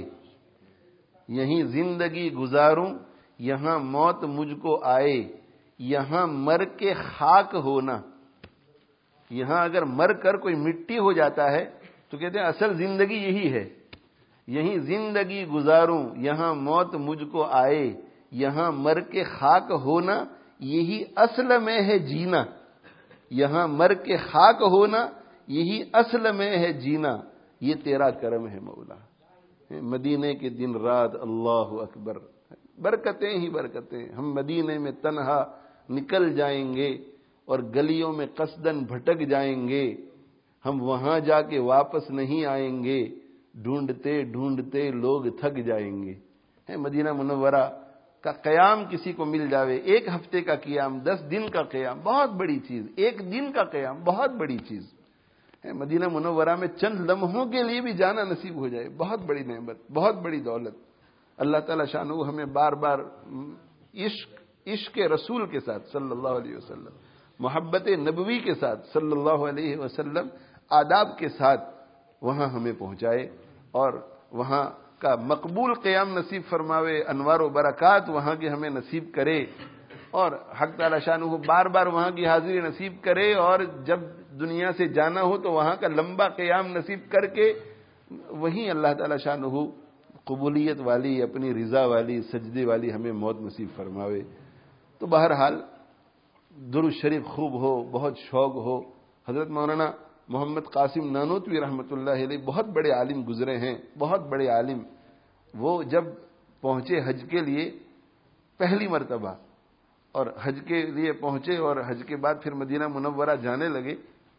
یہیں زندگی گزاروں یہاں موت مجھ کو آئے. یہاں مر کے خاک ہونا. یہاں اگر مر کر کوئی مٹی ہو جاتا ہے تو کہتے ہیں اصل زندگی یہی ہے. یہیں زندگی گزاروں یہاں موت مجھ کو آئے. یہاں مر کے خاک ہونا یہی اصل میں ہے جینا. یہاں مر کے خاک ہونا یہی اصل میں ہے جینا. یہ تیرا کرم ہے مولا. مدینے کے دن رات اللہ اکبر برکتیں ہی برکتیں. ہم مدینے میں تنہا نکل جائیں گے اور گلیوں میں قصدن بھٹک جائیں گے. ہم وہاں جا کے واپس نہیں آئیں گے. ڈھونڈتے ڈھونڈتے لوگ تھک جائیں گے. مدینہ منورہ کا قیام کسی کو مل جاوے, ایک ہفتے کا قیام, دس دن کا قیام بہت بڑی چیز. ایک دن کا قیام بہت بڑی چیز. مدینہ منورہ میں چند لمحوں کے لیے بھی جانا نصیب ہو جائے بہت بڑی نعمت, بہت بڑی دولت. اللہ تعالی شانہ ہمیں بار بار عشق عشق رسول کے ساتھ صلی اللہ علیہ وسلم, محبت نبوی کے ساتھ صلی اللہ علیہ وسلم, آداب کے ساتھ وہاں ہمیں پہنچائے اور وہاں کا مقبول قیام نصیب فرماوے. انوار و برکات وہاں کے ہمیں نصیب کرے اور حق تعالی شانہ بار بار وہاں کی حاضری نصیب کرے. اور جب دنیا سے جانا ہو تو وہاں کا لمبا قیام نصیب کر کے وہیں اللہ تعالی شانہ قبولیت والی, اپنی رضا والی, سجدے والی ہمیں موت نصیب فرماوے. تو بہرحال درود شریف خوب ہو, بہت شوق ہو. حضرت مولانا محمد قاسم نانوتوی رحمۃ اللہ علیہ بہت بڑے عالم گزرے ہیں, بہت بڑے عالم. وہ جب پہنچے حج کے لیے پہلی مرتبہ اور حج کے لیے پہنچے اور حج کے بعد پھر مدینہ منورہ جانے لگے,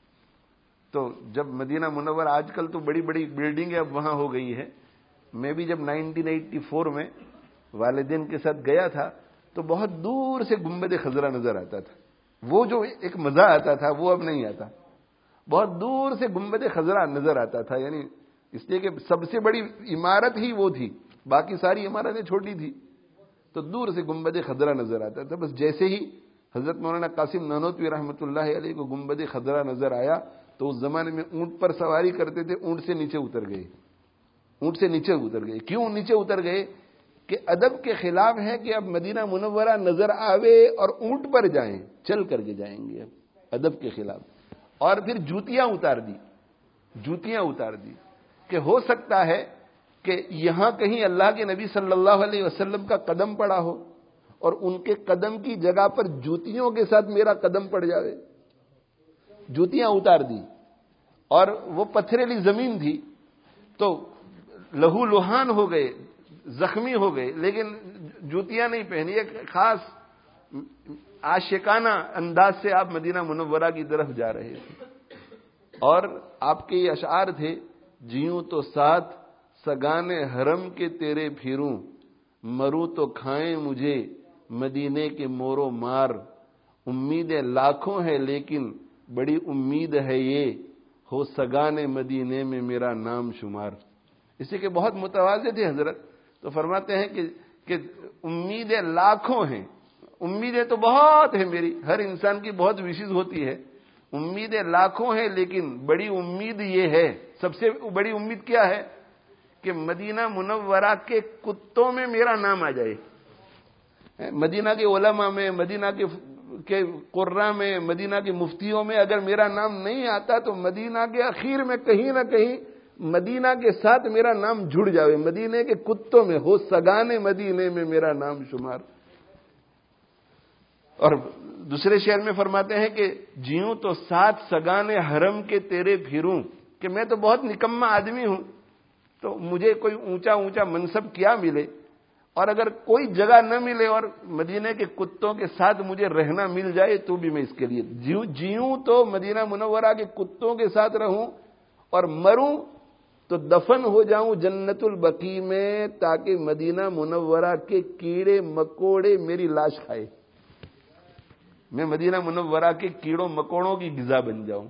تو جب مدینہ منورہ آج کل تو بڑی بڑی بلڈنگیں اب وہاں ہو گئی ہے. میں بھی جب نائنٹین ایٹی فور میں والدین کے ساتھ گیا تھا تو بہت دور سے گنبد خضرا نظر آتا تھا. وہ جو ایک مزہ آتا تھا وہ اب نہیں آتا. بہت دور سے گنبد خضرا نظر آتا تھا, یعنی اس لیے کہ سب سے بڑی عمارت ہی وہ تھی, باقی ساری عمارتیں چھوٹی تھی. تو دور سے گنبد خضرا نظر آتا تھا. بس جیسے ہی حضرت مولانا قاسم نانوتوی رحمۃ اللہ علیہ کو گنبد خضرا نظر آیا تو اس زمانے میں اونٹ پر سواری کرتے تھے, اونٹ سے نیچے اتر گئے. اونٹ سے نیچے اتر گئے. کیوں نیچے اتر گئے؟ کہ ادب کے خلاف ہے کہ اب مدینہ منورہ نظر آوے اور اونٹ پر جائیں, چل کر کے جائیں گے. اب ادب کے خلاف. اور پھر جوتیاں اتار دی, جوتیاں اتار دی کہ ہو سکتا ہے کہ یہاں کہیں اللہ کے نبی صلی اللہ علیہ وسلم کا قدم پڑا ہو اور ان کے قدم کی جگہ پر جوتیوں کے ساتھ میرا قدم پڑ جاوے. جوتیاں اتار دی اور وہ پتھریلی زمین تھی تو لہو لہان ہو گئے, زخمی ہو گئے, لیکن جوتیاں نہیں پہنی. ایک خاص عاشقانہ انداز سے آپ مدینہ منورہ کی طرف جا رہے تھے اور آپ کے یہ اشعار تھے, جیوں تو ساتھ سگانے حرم کے تیرے پھروں, مروں تو کھائیں مجھے مدینے کے مورو مار. امیدیں لاکھوں ہیں لیکن بڑی امید ہے یہ, ہو سگانے مدینے میں میرا نام شمار. اسی کے بہت متواضع تھے حضرت, تو فرماتے ہیں کہ کہ امیدیں لاکھوں ہیں, امیدیں تو بہت ہیں میری, ہر انسان کی بہت وشز ہوتی ہے, امیدیں لاکھوں ہیں لیکن بڑی امید یہ ہے, سب سے بڑی امید کیا ہے کہ مدینہ منورہ کے کتوں میں میرا نام آ جائے. مدینہ کے علماء میں, مدینہ کے کے قراء میں, مدینہ کے مفتیوں میں اگر میرا نام نہیں آتا تو مدینہ کے اخیر میں کہیں نہ کہیں مدینہ کے ساتھ میرا نام جڑ جاوے, مدینے کے کتوں میں ہو سگانے مدینے میں میرا نام شمار. اور دوسرے شعر میں فرماتے ہیں کہ جیوں تو ساتھ سگانے حرم کے تیرے پھروں, کہ میں تو بہت نکما آدمی ہوں, تو مجھے کوئی اونچا اونچا منصب کیا ملے، اور اگر کوئی جگہ نہ ملے اور مدینہ کے کتوں کے ساتھ مجھے رہنا مل جائے تو بھی میں اس کے لیے جیوں جیوں تو مدینہ منورہ کے کتوں کے ساتھ رہوں، اور مروں تو دفن ہو جاؤں جنت البقیع میں، تاکہ مدینہ منورہ کے کیڑے مکوڑے میری لاش کھائے، میں مدینہ منورہ کے کیڑوں مکوڑوں کی غذا بن جاؤں۔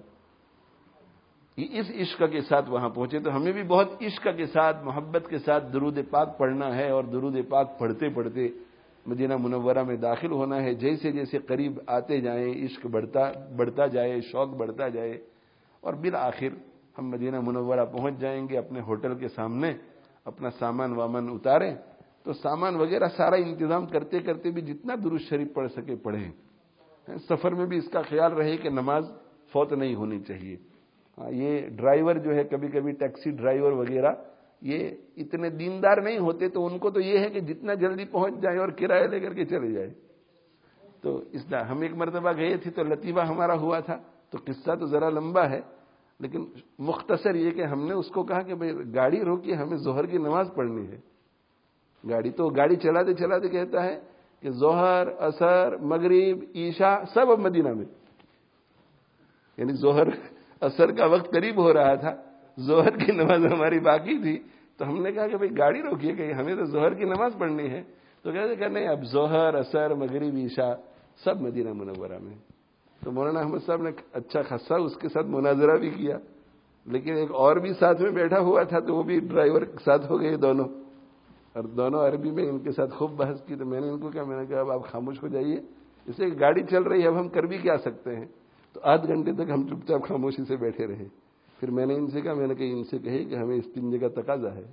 اس عشق کے ساتھ وہاں پہنچے تو ہمیں بھی بہت عشق کے ساتھ، محبت کے ساتھ درود پاک پڑھنا ہے، اور درود پاک پڑھتے پڑھتے مدینہ منورہ میں داخل ہونا ہے۔ جیسے جیسے قریب آتے جائیں عشق بڑھتا بڑھتا جائے، شوق بڑھتا جائے، اور بالآخر ہم مدینہ منورہ پہنچ جائیں گے۔ اپنے ہوٹل کے سامنے اپنا سامان وامان اتاریں، تو سامان وغیرہ سارا انتظام کرتے کرتے بھی جتنا درود شریف پڑھ سکے پڑھیں۔ سفر میں بھی اس کا خیال رہے کہ نماز فوت نہیں ہونی چاہیے۔ یہ ڈرائیور جو ہے، کبھی کبھی ٹیکسی ڈرائیور وغیرہ، یہ اتنے دیندار نہیں ہوتے، تو ان کو تو یہ ہے کہ جتنا جلدی پہنچ جائیں اور کرایہ لے کر کے چلے جائیں۔ تو اس طرح ہم ایک مرتبہ گئے تھے تو لطیفہ ہمارا ہوا تھا، تو قصہ تو ذرا لمبا ہے، لیکن مختصر یہ کہ ہم نے اس کو کہا کہ بھئی گاڑی روکیے، ہمیں ظہر کی نماز پڑھنی ہے۔ گاڑی تو گاڑی چلاتے چلاتے کہتا ہے کہ ظہر، عصر، مغرب، عشاء سب اب مدینہ میں، یعنی ظہر عصر کا وقت قریب ہو رہا تھا، ظہر کی نماز ہماری باقی تھی، تو ہم نے کہا کہ بھئی گاڑی روکیے کہ ہمیں تو ظہر کی نماز پڑھنی ہے۔ تو کہتے کہ نہیں، اب ظہر، عصر، مغرب، عشاء سب مدینہ منورہ میں۔ تو مولانا احمد صاحب نے اچھا خاصا اس کے ساتھ مناظرہ بھی کیا، لیکن ایک اور بھی ساتھ میں بیٹھا ہوا تھا، تو وہ بھی ڈرائیور کے ساتھ ہو گئے دونوں، اور دونوں عربی میں ان کے ساتھ خوب بحث کی۔ تو میں نے ان کو کہا میں نے کہا اب آپ خاموش ہو جائیے، اس سے گاڑی چل رہی ہے، اب ہم کر بھی کیا سکتے ہیں۔ تو آدھ گھنٹے تک ہم چپ چاپ خاموشی سے بیٹھے رہے۔ پھر میں نے ان سے کہا میں نے کہا ان سے کہے کہ ہمیں استنجے کا تقاضا ہے،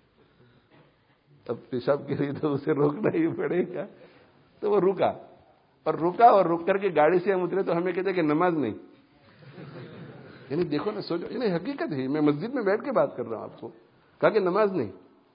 اب پیشاب کے لیے تو اسے روکنا ہی پڑے گا۔ تو وہ رکا، اور رکا اور رک کر کے گاڑی سے ہم اترے تو ہمیں کہتے کہ نماز نہیں، یعنی دیکھو نا، سوچو، یعنی حقیقت ہے، میں مسجد میں بیٹھ کے بات کر رہا ہوں آپ کو، کہا کہ نماز نہیں،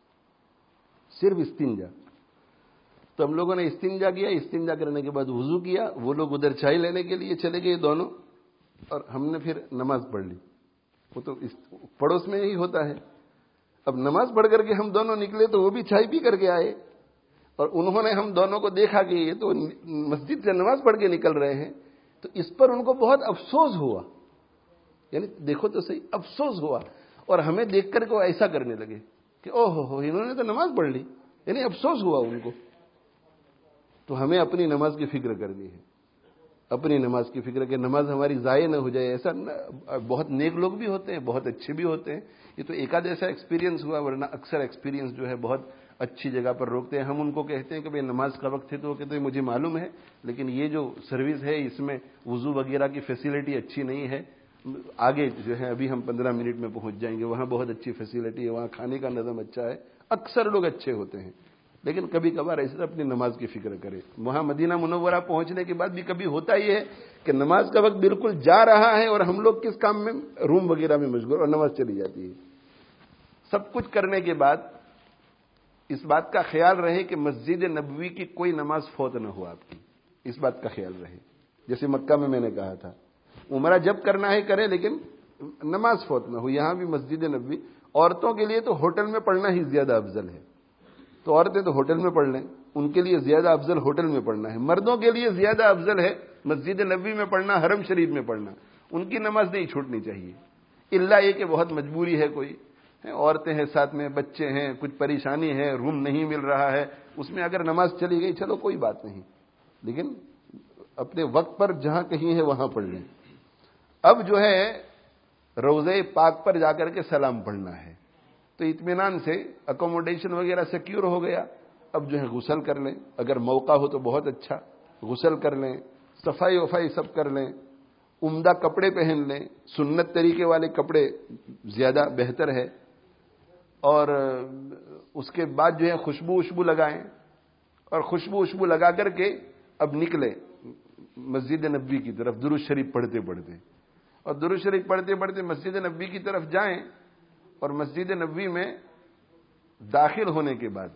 صرف استنجا۔ تو ہم لوگوں نے استنجا کیا، استنجا کرنے کے بعد وضو کیا، وہ لوگ ادھر چائے لینے کے لیے چلے گئے دونوں، اور ہم نے پھر نماز پڑھ لی۔ وہ تو پڑوس میں ہی ہوتا ہے۔ اب نماز پڑھ کر کے ہم دونوں نکلے تو وہ بھی چائے پی کر کے آئے، اور انہوں نے ہم دونوں کو دیکھا کہ یہ تو مسجد سے نماز پڑھ کے نکل رہے ہیں، تو اس پر ان کو بہت افسوس ہوا، یعنی دیکھو تو صحیح، افسوس ہوا، اور ہمیں دیکھ کر کے وہ ایسا کرنے لگے کہ او ہو ہو انہوں نے تو نماز پڑھ لی، یعنی افسوس ہوا ان کو۔ تو ہمیں اپنی نماز کی فکر کرنی ہے، اپنی نماز کی فکر کہ نماز ہماری ضائع نہ ہو جائے۔ ایسا بہت نیک لوگ بھی ہوتے ہیں، بہت اچھے بھی ہوتے ہیں، یہ تو ایک آدھ ایسا ایکسپیرینس ہوا، ورنہ اکثر ایکسپیرینس جو ہے بہت اچھی جگہ پر روکتے ہیں۔ ہم ان کو کہتے ہیں کہ بھئی نماز کا وقت ہے، تو وہ کہتے ہیں مجھے معلوم ہے، لیکن یہ جو سروس ہے اس میں وضو وغیرہ کی فیسیلٹی اچھی نہیں ہے، آگے جو ہے ابھی ہم پندرہ منٹ میں پہنچ جائیں گے، وہاں بہت اچھی فیسیلٹی ہے، وہاں کھانے کا نظم اچھا ہے۔ اکثر لوگ اچھے ہوتے ہیں، لیکن کبھی کبھار ایسے اپنی نماز کی فکر کرے۔ وہاں مدینہ منورہ پہنچنے کے بعد بھی کبھی ہوتا یہ ہے کہ نماز کا وقت بالکل جا رہا ہے، اور ہم لوگ کس کام میں، روم وغیرہ میں مشغول، اور نماز چلی جاتی ہے۔ سب کچھ کرنے کے بعد اس بات کا خیال رہے کہ مسجد نبوی کی کوئی نماز فوت نہ ہو آپ کی، اس بات کا خیال رہے۔ جیسے مکہ میں میں نے کہا تھا، عمرہ جب کرنا ہے کرے، لیکن نماز فوت نہ ہو۔ یہاں بھی مسجد نبوی عورتوں کے لیے تو ہوٹل میں پڑھنا ہی زیادہ افضل ہے، تو عورتیں تو ہوٹل میں پڑھ لیں، ان کے لیے زیادہ افضل ہوٹل میں پڑھنا ہے۔ مردوں کے لیے زیادہ افضل ہے مسجد نبوی میں پڑھنا، حرم شریف میں پڑھنا، ان کی نماز نہیں چھوٹنی چاہیے، الا یہ کہ بہت مجبوری ہے، کوئی عورتیں ہیں ساتھ میں، بچے ہیں، کچھ پریشانی ہے، روم نہیں مل رہا ہے، اس میں اگر نماز چلی گئی چلو کوئی بات نہیں، لیکن اپنے وقت پر جہاں کہیں ہے وہاں پڑھ لیں۔ اب جو ہے روضہ پاک پر جا کر کے سلام پڑھنا ہے، تو اطمینان سے اکوموڈیشن وغیرہ سیکیور ہو گیا، اب جو ہے غسل کر لیں، اگر موقع ہو تو بہت اچھا غسل کر لیں، صفائی وفائی سب کر لیں، عمدہ کپڑے پہن لیں، سنت طریقے والے کپڑے زیادہ بہتر ہے، اور اس کے بعد جو ہے خوشبو وشبو لگائیں، اور خوشبو وشبو لگا کر کے اب نکلیں مسجد نبوی کی طرف درود شریف پڑھتے پڑھتے، اور درود شریف پڑھتے پڑھتے مسجد نبوی کی طرف جائیں، اور مسجد نبوی میں داخل ہونے کے بعد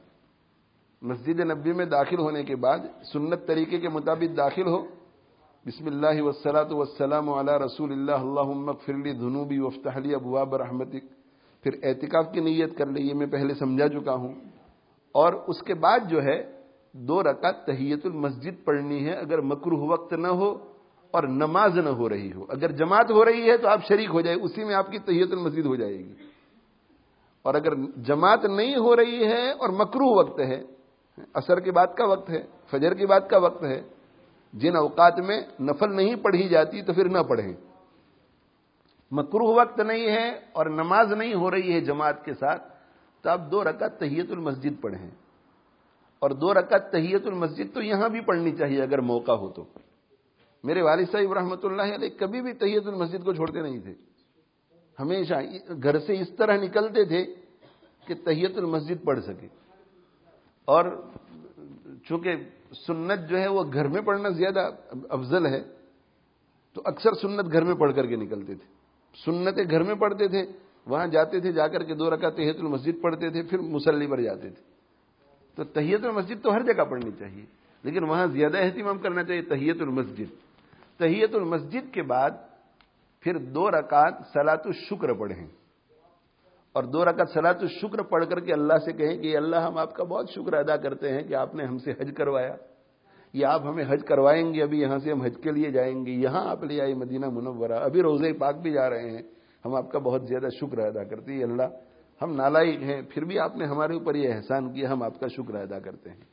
مسجد نبوی میں داخل ہونے کے بعد سنت طریقے کے مطابق داخل ہو، بسم اللہ والصلاۃ والسلام علی رسول اللہ اللہم اغفر لی ذنوبی وافتح لی ابواب رحمتک، پھر اعتکاف کی نیت کر لے، یہ میں پہلے سمجھا چکا ہوں. اور اس کے بعد جو ہے دو رکعت تحیت المسجد پڑھنی ہے اگر مکروہ وقت نہ ہو اور نماز نہ ہو رہی ہو. اگر جماعت ہو رہی ہے تو آپ شریک ہو جائے، اسی میں آپ کی تحیت المسجد ہو جائے گی. اور اگر جماعت نہیں ہو رہی ہے اور مکروہ وقت ہے، عصر کے بعد کا وقت ہے، فجر کے بعد کا وقت ہے، جن اوقات میں نفل نہیں پڑھی جاتی تو پھر نہ پڑھیں. مکروہ وقت نہیں ہے اور نماز نہیں ہو رہی ہے جماعت کے ساتھ تو آپ دو رکعت تحیت المسجد پڑھیں. اور دو رکعت تحیت المسجد تو یہاں بھی پڑھنی چاہیے اگر موقع ہو تو. میرے والد صاحب رحمۃ اللہ علیہ کبھی بھی تحیت المسجد کو چھوڑتے نہیں تھے، ہمیشہ گھر سے اس طرح نکلتے تھے کہ تحیت المسجد پڑھ سکے. اور چونکہ سنت جو ہے وہ گھر میں پڑھنا زیادہ افضل ہے تو اکثر سنت گھر میں پڑھ کر کے نکلتے تھے. سنتیں گھر میں پڑھتے تھے، وہاں جاتے تھے، جا کر کے دو رکعت تحیت المسجد پڑھتے تھے، پھر مصلی پر جاتے تھے. تو تحیت المسجد تو ہر جگہ پڑھنی چاہیے، لیکن وہاں زیادہ اہتمام کرنا چاہیے تحیت المسجد. تحیت المسجد کے بعد پھر دو رکعت صلاۃ الشکر پڑھیں. اور دو رکعت صلاۃ الشکر پڑھ کر کے اللہ سے کہیں کہ اللہ ہم آپ کا بہت شکر ادا کرتے ہیں کہ آپ نے ہم سے حج کروایا، یا آپ ہمیں حج کروائیں گے، ابھی یہاں سے ہم حج کے لیے جائیں گے، یہاں آپ لے آئے مدینہ منورہ، ابھی روضہ پاک بھی جا رہے ہیں، ہم آپ کا بہت زیادہ شکر ادا کرتے ہیں. اللہ ہم نالائق ہیں پھر بھی آپ نے ہمارے اوپر یہ احسان کیا، ہم آپ کا شکر ادا کرتے ہیں.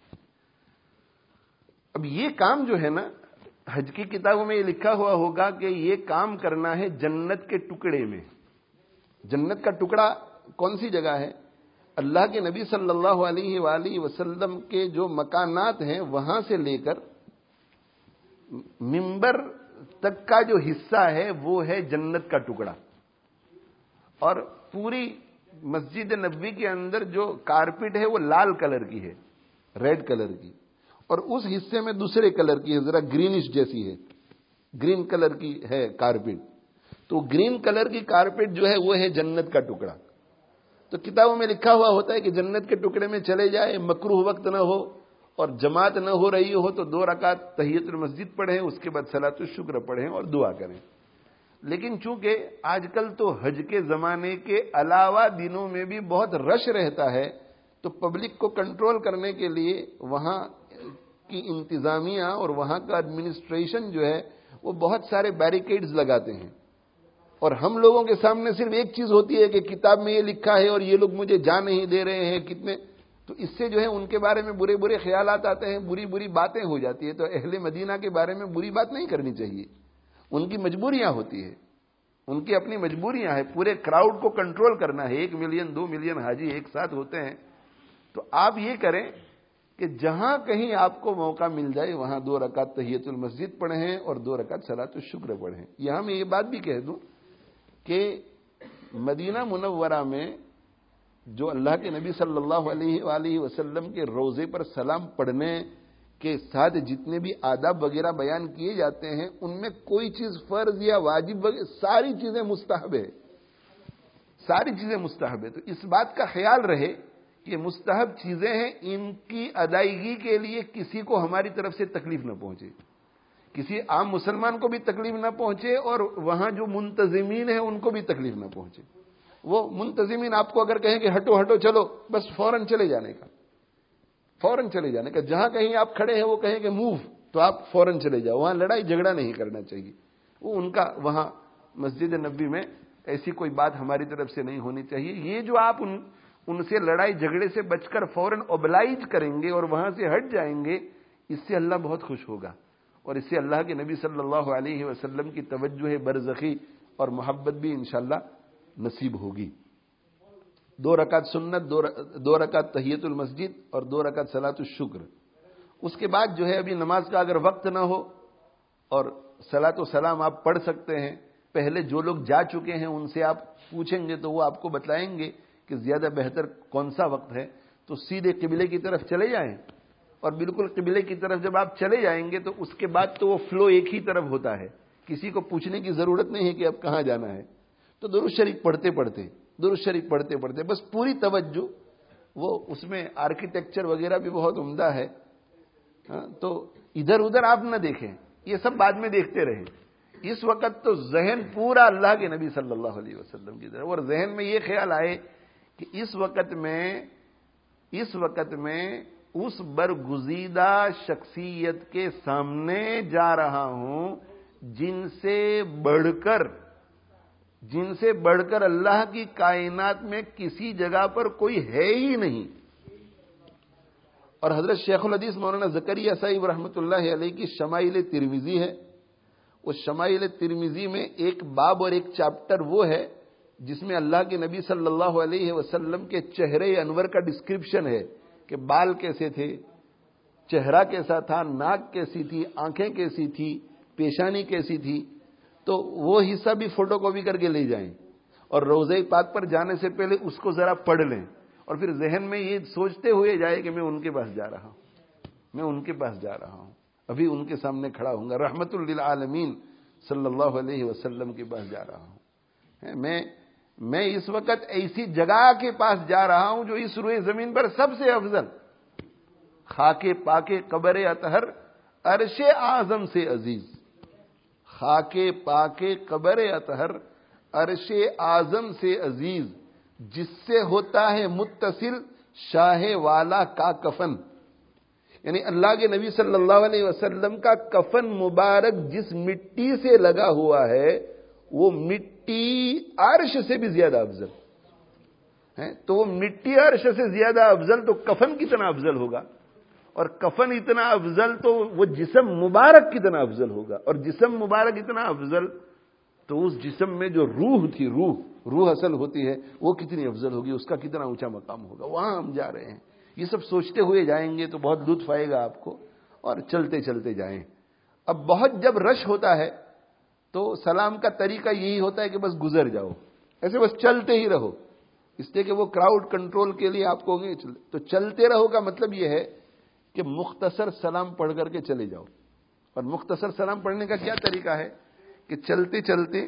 اب یہ کام جو ہے نا، حج کی کتابوں میں یہ لکھا ہوا ہوگا کہ یہ کام کرنا ہے جنت کے ٹکڑے میں. جنت کا ٹکڑا کون سی جگہ ہے؟ اللہ کے نبی صلی اللہ علیہ وآلہ وسلم کے جو مکانات ہیں وہاں سے لے کر منبر تک کا جو حصہ ہے وہ ہے جنت کا ٹکڑا. اور پوری مسجد نبوی کے اندر جو کارپٹ ہے وہ لال کلر کی ہے، ریڈ کلر کی، اور اس حصے میں دوسرے کلر کی ہے، ذرا گرینش جیسی ہے، گرین کلر کی ہے کارپٹ. تو گرین کلر کی کارپٹ جو ہے وہ ہے جنت کا ٹکڑا. تو کتابوں میں لکھا ہوا ہوتا ہے کہ جنت کے ٹکڑے میں چلے جائے، مکروہ وقت نہ ہو اور جماعت نہ ہو رہی ہو تو دو رکعت تحیت المسجد پڑھیں، اس کے بعد صلاۃ الشکر پڑھیں اور دعا کریں. لیکن چونکہ آج کل تو حج کے زمانے کے علاوہ دنوں میں بھی بہت رش رہتا ہے تو پبلک کو کنٹرول کرنے کے لیے وہاں کی انتظامیہ اور وہاں کا ایڈمنسٹریشن جو ہے وہ بہت سارے بیریکیڈز لگاتے ہیں. اور ہم لوگوں کے سامنے صرف ایک چیز ہوتی ہے کہ کتاب میں یہ لکھا ہے اور یہ لوگ مجھے جا نہیں دے رہے ہیں کتنے، تو اس سے جو ہے ان کے بارے میں برے برے خیالات آتے ہیں، بری بری باتیں ہو جاتی ہے. تو اہل مدینہ کے بارے میں بری بات نہیں کرنی چاہیے، ان کی مجبوریاں ہوتی ہے، ان کی اپنی مجبوریاں ہیں. پورے کراؤڈ کو کنٹرول کرنا ہے، ایک ملین دو ملین حاجی ایک ساتھ ہوتے ہیں. تو آپ یہ کریں کہ جہاں کہیں آپ کو موقع مل جائے وہاں دو رکعت تحیت المسجد پڑھیں اور دو رکعت صلاۃ الشکر پڑھیں. یہاں میں یہ بات بھی کہہ دوں کہ مدینہ منورہ میں جو اللہ کے نبی صلی اللہ علیہ وآلہ وسلم کے روضے پر سلام پڑھنے کے ساتھ جتنے بھی آداب وغیرہ بیان کیے جاتے ہیں ان میں کوئی چیز فرض یا واجب وغیرہ ساری چیزیں مستحب ہے، ساری چیزیں مستحب ہے. تو اس بات کا خیال رہے کہ مستحب چیزیں ہیں، ان کی ادائیگی کے لیے کسی کو ہماری طرف سے تکلیف نہ پہنچے، کسی عام مسلمان کو بھی تکلیف نہ پہنچے اور وہاں جو منتظمین ہیں ان کو بھی تکلیف نہ پہنچے. وہ منتظمین آپ کو اگر کہیں کہ ہٹو ہٹو چلو، بس فوراً چلے جانے کا، فوراً چلے جانے کا. جہاں کہیں آپ کھڑے ہیں وہ کہیں کہ موو تو آپ فوراً چلے جاؤ. وہاں لڑائی جھگڑا نہیں کرنا چاہیے. وہ ان کا وہاں مسجد نبوی میں ایسی کوئی بات ہماری طرف سے نہیں ہونی چاہیے. یہ جو آپ ان ان سے لڑائی جھگڑے سے بچ کر فوراً اوبلائج کریں گے اور وہاں سے ہٹ جائیں گے، اس سے اللہ بہت خوش ہوگا اور اس سے اللہ کے نبی صلی اللہ علیہ وسلم کی توجہ برزخی اور محبت بھی انشاءاللہ نصیب ہوگی. دو رکعت سنت، دو رکعت تحیت المسجد اور دو رکعت صلاۃ الشکر. اس کے بعد جو ہے ابھی نماز کا اگر وقت نہ ہو اور صلاۃ و سلام آپ پڑھ سکتے ہیں، پہلے جو لوگ جا چکے ہیں ان سے آپ پوچھیں گے تو وہ آپ کو بتلائیں گے کہ زیادہ بہتر کون سا وقت ہے. تو سیدھے قبلے کی طرف چلے جائیں اور بالکل قبلے کی طرف جب آپ چلے جائیں گے تو اس کے بعد تو وہ فلو ایک ہی طرف ہوتا ہے، کسی کو پوچھنے کی ضرورت نہیں ہے کہ اب کہاں جانا ہے. تو درود شریف پڑھتے پڑھتے درود شریف پڑھتے پڑھتے بس پوری توجہ، وہ اس میں آرکیٹیکچر وغیرہ بھی بہت عمدہ ہے، تو ادھر ادھر آپ نہ دیکھیں، یہ سب بعد میں دیکھتے رہیں. اس وقت تو ذہن پورا اللہ کے نبی صلی اللہ علیہ وسلم کی طرف، اور ذہن میں یہ خیال آئے کہ اس وقت میں اس وقت میں اس برگزیدہ شخصیت کے سامنے جا رہا ہوں جن سے بڑھ کر جن سے بڑھ کر اللہ کی کائنات میں کسی جگہ پر کوئی ہے ہی نہیں۔ اور حضرت شیخ الحدیث مولانا زکریا صاحب رحمۃ اللہ علیہ کی شمائل ترمذی ہے، اس شمائل ترمذی میں ایک باب اور ایک چیپٹر وہ ہے جس میں اللہ کے نبی صلی اللہ علیہ وسلم کے چہرے انور کا ڈسکرپشن ہے کہ بال کیسے تھے، چہرہ کیسا تھا، ناک کیسی تھی، آنکھیں کیسی تھی، پیشانی کیسی تھی۔ تو وہ حصہ بھی فوٹو کاپی کر کے لے جائیں اور روضہ پاک پر جانے سے پہلے اس کو ذرا پڑھ لیں، اور پھر ذہن میں یہ سوچتے ہوئے جائے کہ میں ان کے پاس جا رہا ہوں میں ان کے پاس جا رہا ہوں ابھی ان کے سامنے کھڑا ہوں گا، رحمت للعالمین صلی اللہ علیہ وسلم کے پاس جا رہا ہوں۔ میں میں اس وقت ایسی جگہ کے پاس جا رہا ہوں جو اس روئے زمین پر سب سے افضل، خاک پاک قبر اطہر عرش اعظم سے عزیز، خاک پاک قبر اطہر عرش اعظم سے عزیز، جس سے ہوتا ہے متصل شاہ والا کا کفن، یعنی اللہ کے نبی صلی اللہ علیہ وسلم کا کفن مبارک جس مٹی سے لگا ہوا ہے وہ مٹی عرش سے بھی زیادہ افضل ہے۔ تو وہ مٹی عرش سے زیادہ افضل تو کفن کتنا افضل ہوگا، اور کفن اتنا افضل تو وہ جسم مبارک کتنا افضل ہوگا، اور جسم مبارک اتنا افضل تو اس جسم میں جو روح تھی، روح روح اصل ہوتی ہے، وہ کتنی افضل ہوگی، اس کا کتنا اونچا مقام ہوگا۔ وہاں ہم جا رہے ہیں، یہ سب سوچتے ہوئے جائیں گے تو بہت لطف آئے گا آپ کو، اور چلتے چلتے جائیں۔ اب بہت جب رش ہوتا ہے تو سلام کا طریقہ یہی ہوتا ہے کہ بس گزر جاؤ، ایسے بس چلتے ہی رہو، اس لیے کہ وہ کراؤڈ کنٹرول کے لیے آپ کو گے تو چلتے رہو کا مطلب یہ ہے کہ مختصر سلام پڑھ کر کے چلے جاؤ۔ اور مختصر سلام پڑھنے کا کیا طریقہ ہے کہ چلتے چلتے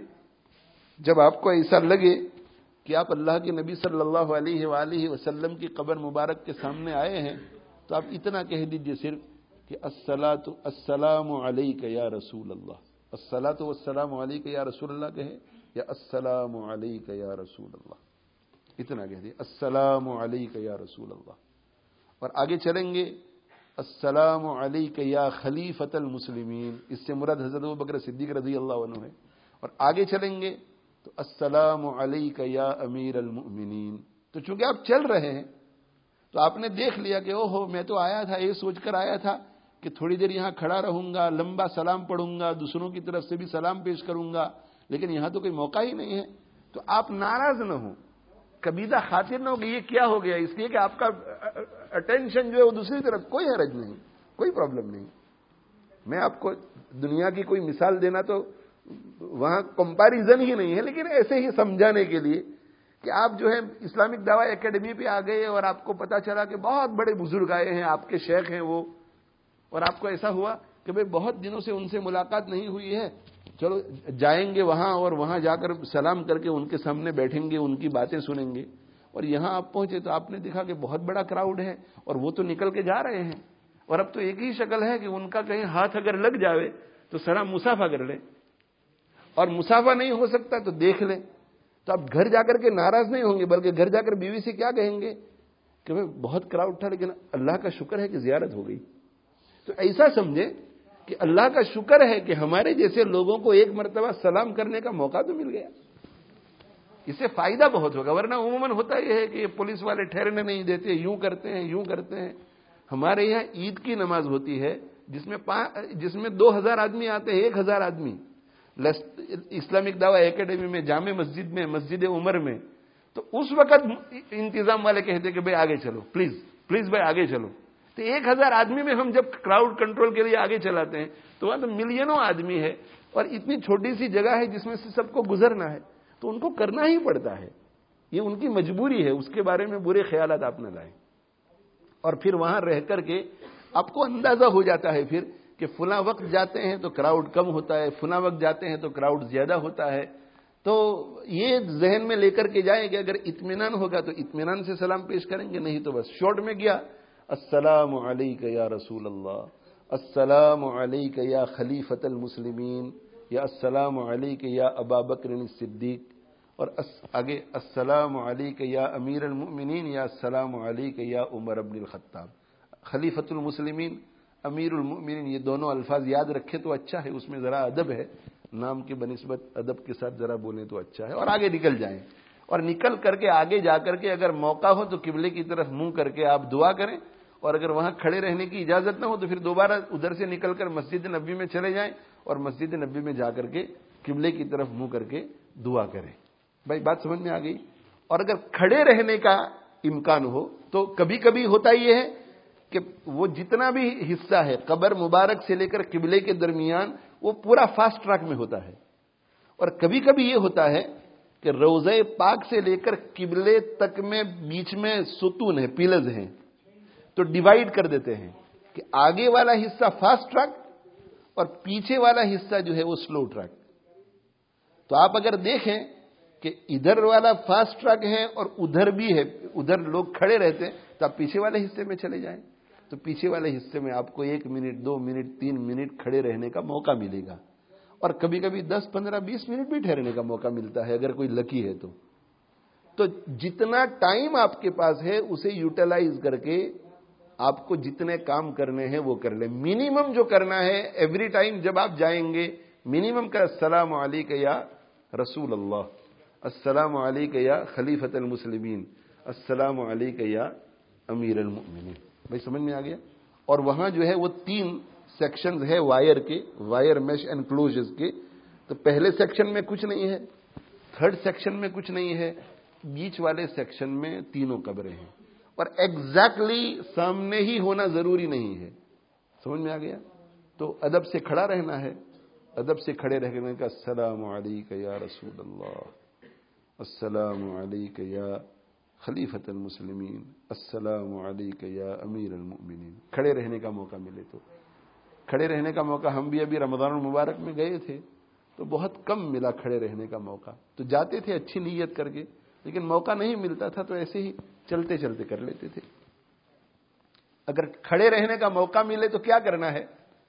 جب آپ کو ایسا لگے کہ آپ اللہ کے نبی صلی اللہ علیہ وآلہ وسلم کی قبر مبارک کے سامنے آئے ہیں تو آپ اتنا کہہ دیجئے صرف کہ الصلاۃ السلام علیک یا رسول اللہ، الصلاۃ والسلام علیک یا رسول اللہ کہے، یا السلام علیک یا رسول اللہ، اتنا کہہ دیجئے السلام علیک یا رسول اللہ۔ اور آگے چلیں گے السلام علیک یا خلیفۃ المسلمین، اس سے مراد حضرت ابوبکر صدیق رضی اللہ عنہ ہے۔ اور آگے چلیں گے تو السلام علیک یا امیر المؤمنین۔ تو چونکہ آپ چل رہے ہیں تو آپ نے دیکھ لیا کہ او ہو میں تو آیا تھا یہ سوچ کر آیا تھا کہ تھوڑی دیر یہاں کھڑا رہوں گا، لمبا سلام پڑھوں گا، دوسروں کی طرف سے بھی سلام پیش کروں گا، لیکن یہاں تو کوئی موقع ہی نہیں ہے۔ تو آپ ناراض نہ ہوں، کبیدہ خاطر نہ ہو کہ یہ کیا ہو گیا، اس لیے کہ آپ کا اٹینشن جو ہے وہ دوسری طرف، کوئی حرج نہیں، کوئی پرابلم نہیں۔ میں آپ کو دنیا کی کوئی مثال دینا تو وہاں کمپیریزن ہی نہیں ہے، لیکن ایسے ہی سمجھانے کے لیے کہ آپ جو ہے اسلامک دعوی اکیڈمی پہ آ گئے اور آپ کو پتا چلا کہ بہت بڑے بزرگ آئے ہیں، آپ کے شیخ ہیں وہ، اور آپ کو ایسا ہوا کہ بھئی بہت دنوں سے ان سے ملاقات نہیں ہوئی ہے، چلو جائیں گے وہاں اور وہاں جا کر سلام کر کے ان کے سامنے بیٹھیں گے، ان کی باتیں سنیں گے۔ اور یہاں آپ پہنچے تو آپ نے دیکھا کہ بہت بڑا کراؤڈ ہے اور وہ تو نکل کے جا رہے ہیں، اور اب تو ایک ہی شکل ہے کہ ان کا کہیں ہاتھ اگر لگ جاوے تو سلام مصافحہ کر لیں، اور مصافحہ نہیں ہو سکتا تو دیکھ لیں۔ تو آپ گھر جا کر کے ناراض نہیں ہوں گے، بلکہ گھر جا کر بیوی سے کیا کہیں گے کہ بھئی بہت کراؤڈ تھا لیکن اللہ کا شکر ہے کہ زیارت ہو گئی۔ تو ایسا سمجھیں کہ اللہ کا شکر ہے کہ ہمارے جیسے لوگوں کو ایک مرتبہ سلام کرنے کا موقع تو مل گیا، اس سے فائدہ بہت ہوگا۔ ورنہ عموماً ہوتا یہ ہے کہ یہ پولیس والے ٹھہرنے نہیں دیتے، یوں کرتے ہیں یوں کرتے ہیں۔ ہمارے یہاں عید کی نماز ہوتی ہے جس میں جس میں دو ہزار آدمی آتے ہیں، ایک ہزار آدمی اسلامک دعوی اکیڈمی میں، جامع مسجد میں، مسجد عمر میں، تو اس وقت انتظام والے کہتے کہ بھائی آگے چلو، پلیز پلیز بھائی آگے چلو۔ تو ایک ہزار آدمی میں ہم جب کراؤڈ کنٹرول کے لیے آگے چلاتے ہیں تو وہاں تو ملینوں آدمی ہے اور اتنی چھوٹی سی جگہ ہے جس میں سے سب کو گزرنا ہے، تو ان کو کرنا ہی پڑتا ہے، یہ ان کی مجبوری ہے، اس کے بارے میں برے خیالات آپ نہ لائیں۔ اور پھر وہاں رہ کر کے آپ کو اندازہ ہو جاتا ہے پھر کہ فلاں وقت جاتے ہیں تو کراؤڈ کم ہوتا ہے، فلاں وقت جاتے ہیں تو کراؤڈ زیادہ ہوتا ہے۔ تو یہ ذہن میں لے کر کے جائیں کہ اگر اطمینان ہوگا تو اطمینان سے سلام پیش کریں گے، نہیں تو بس شارٹ میں گیا السلام علیک یا رسول اللہ، السلام علیک یا خلیفۃ المسلمین یا السلام علیک یا ابا بکر الصدیق، اور آگے السلام علیک یا امیر المؤمنین یا السلام علیک یا عمر بن الخطاب۔ خلیفۃ المسلمین، امیر المؤمنین، یہ دونوں الفاظ یاد رکھے تو اچھا ہے، اس میں ذرا ادب ہے، نام کے بنسبت ادب کے ساتھ ذرا بولیں تو اچھا ہے، اور آگے نکل جائیں، اور نکل کر کے آگے جا کر کے اگر موقع ہو تو قبلے کی طرف منہ کر کے آپ دعا کریں، اور اگر وہاں کھڑے رہنے کی اجازت نہ ہو تو پھر دوبارہ ادھر سے نکل کر مسجد نبوی میں چلے جائیں اور مسجد نبوی میں جا کر کے قبلے کی طرف منہ کر کے دعا کریں۔ بھائی بات سمجھ میں آ گئی؟ اور اگر کھڑے رہنے کا امکان ہو تو کبھی کبھی ہوتا یہ ہے کہ وہ جتنا بھی حصہ ہے قبر مبارک سے لے کر قبلے کے درمیان وہ پورا فاسٹ ٹریک میں ہوتا ہے، اور کبھی کبھی یہ ہوتا ہے کہ روضہ پاک سے لے کر قبلے تک میں بیچ میں ستون ہیں، پیلرز ہیں، تو ڈیوائیڈ کر دیتے ہیں کہ آگے والا حصہ فاسٹ ٹریک اور پیچھے والا حصہ جو ہے وہ سلو ٹریک۔ تو آپ اگر دیکھیں کہ ادھر والا فاسٹ ٹریک ہے اور ادھر بھی ہے، ادھر لوگ کھڑے رہتے ہیں، تو آپ پیچھے والے حصے میں چلے جائیں، تو پیچھے والے حصے میں آپ کو ایک منٹ، دو منٹ، تین منٹ کھڑے رہنے کا موقع ملے گا، اور کبھی کبھی دس پندرہ بیس منٹ بھی ٹھہرنے کا موقع ملتا ہے اگر کوئی لکی ہے تو تو جتنا ٹائم آپ کے پاس ہے اسے یوٹیلائز کر کے آپ کو جتنے کام کرنے ہیں وہ کر لیں۔ منیمم جو کرنا ہے ایوری ٹائم جب آپ جائیں گے، منیمم کا السلام علیکم یا رسول اللہ، السلام علیکم یا خلیفۃ المسلمین، السلام علیکم یا امیر المؤمنین۔ بھائی سمجھ میں آ گیا؟ اور وہاں جو ہے وہ تین سیکشنز ہے وائر کے، وائر میش انکلوژرز کے، تو پہلے سیکشن میں کچھ نہیں ہے، تھرڈ سیکشن میں کچھ نہیں ہے، بیچ والے سیکشن میں تینوں قبریں ہیں، اور ایگزیکٹلی سامنے ہی ہونا ضروری نہیں ہے۔ سمجھ میں آ گیا؟ تو ادب سے کھڑا رہنا ہے، ادب سے کھڑے رہنے کا السلام علیکم یا رسول اللہ، السلام علیکم یا خلیفۃ المسلمین، السلام علیکم یا امیر المؤمنین۔ کھڑے رہنے کا موقع ملے تو کھڑے رہنے کا موقع، ہم بھی ابھی رمضان المبارک میں گئے تھے تو بہت کم ملا کھڑے رہنے کا موقع، تو جاتے تھے اچھی نیت کر کے، لیکن موقع نہیں ملتا تھا تو ایسے ہی چلتے چلتے کر لیتے تھے۔ اگر کھڑے رہنے کا موقع ملے تو کیا کرنا ہے؟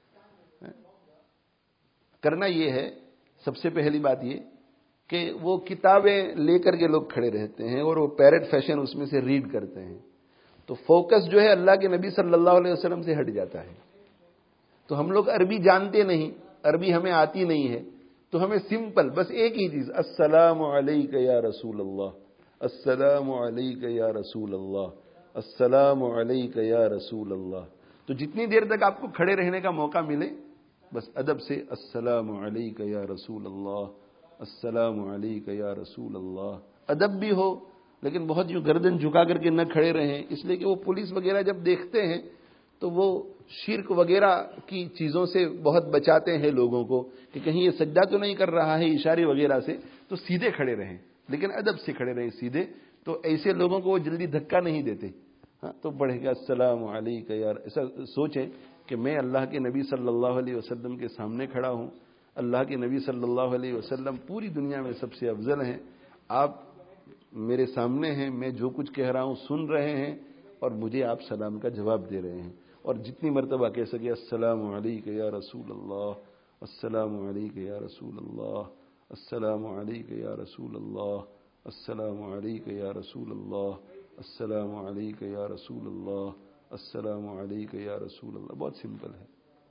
کرنا یہ ہے، سب سے پہلی بات یہ کہ وہ کتابیں لے کر کے لوگ کھڑے رہتے ہیں اور وہ پیرٹ فیشن اس میں سے ریڈ کرتے ہیں، تو فوکس جو ہے اللہ کے نبی صلی اللہ علیہ وسلم سے ہٹ جاتا ہے۔ تو ہم لوگ عربی جانتے نہیں، عربی ہمیں آتی نہیں ہے، تو ہمیں سمپل بس ایک ہی چیز، السلام علیکم یا رسول اللہ، السلام علیکم یا رسول اللہ، السلام علیکم یا رسول اللہ۔ تو جتنی دیر تک آپ کو کھڑے رہنے کا موقع ملے بس ادب سے السلام علیکم یا رسول اللہ، السلام علیکم یا رسول اللہ۔ ادب بھی ہو لیکن بہت یوں گردن جھکا کر کے نہ کھڑے رہیں، اس لیے کہ وہ پولیس وغیرہ جب دیکھتے ہیں تو وہ شرک وغیرہ کی چیزوں سے بہت بچاتے ہیں لوگوں کو کہ کہیں یہ سجدہ تو نہیں کر رہا ہے اشارے وغیرہ سے، تو سیدھے کھڑے رہیں، لیکن ادب سے کھڑے رہیں سیدھے، تو ایسے لوگوں کو وہ جلدی دھکا نہیں دیتے۔ ہاں تو پڑھے گا السلام علیکم یار، ایسا سوچیں کہ میں اللہ کے نبی صلی اللہ علیہ وسلم کے سامنے کھڑا ہوں، اللہ کے نبی صلی اللہ علیہ وسلم پوری دنیا میں سب سے افضل ہیں، آپ میرے سامنے ہیں، میں جو کچھ کہہ رہا ہوں سن رہے ہیں اور مجھے آپ سلام کا جواب دے رہے ہیں، اور جتنی مرتبہ کہہ سکے السلام علیکم یا رسول اللہ، السلام علیکم یا رسول اللہ، السلام علیکم یا رسول اللہ، السلام علیکم یا رسول اللہ، السلام علیکم یا رسول اللہ، السلام علیکم یا رسول اللہ۔ بہت سمپل ہے،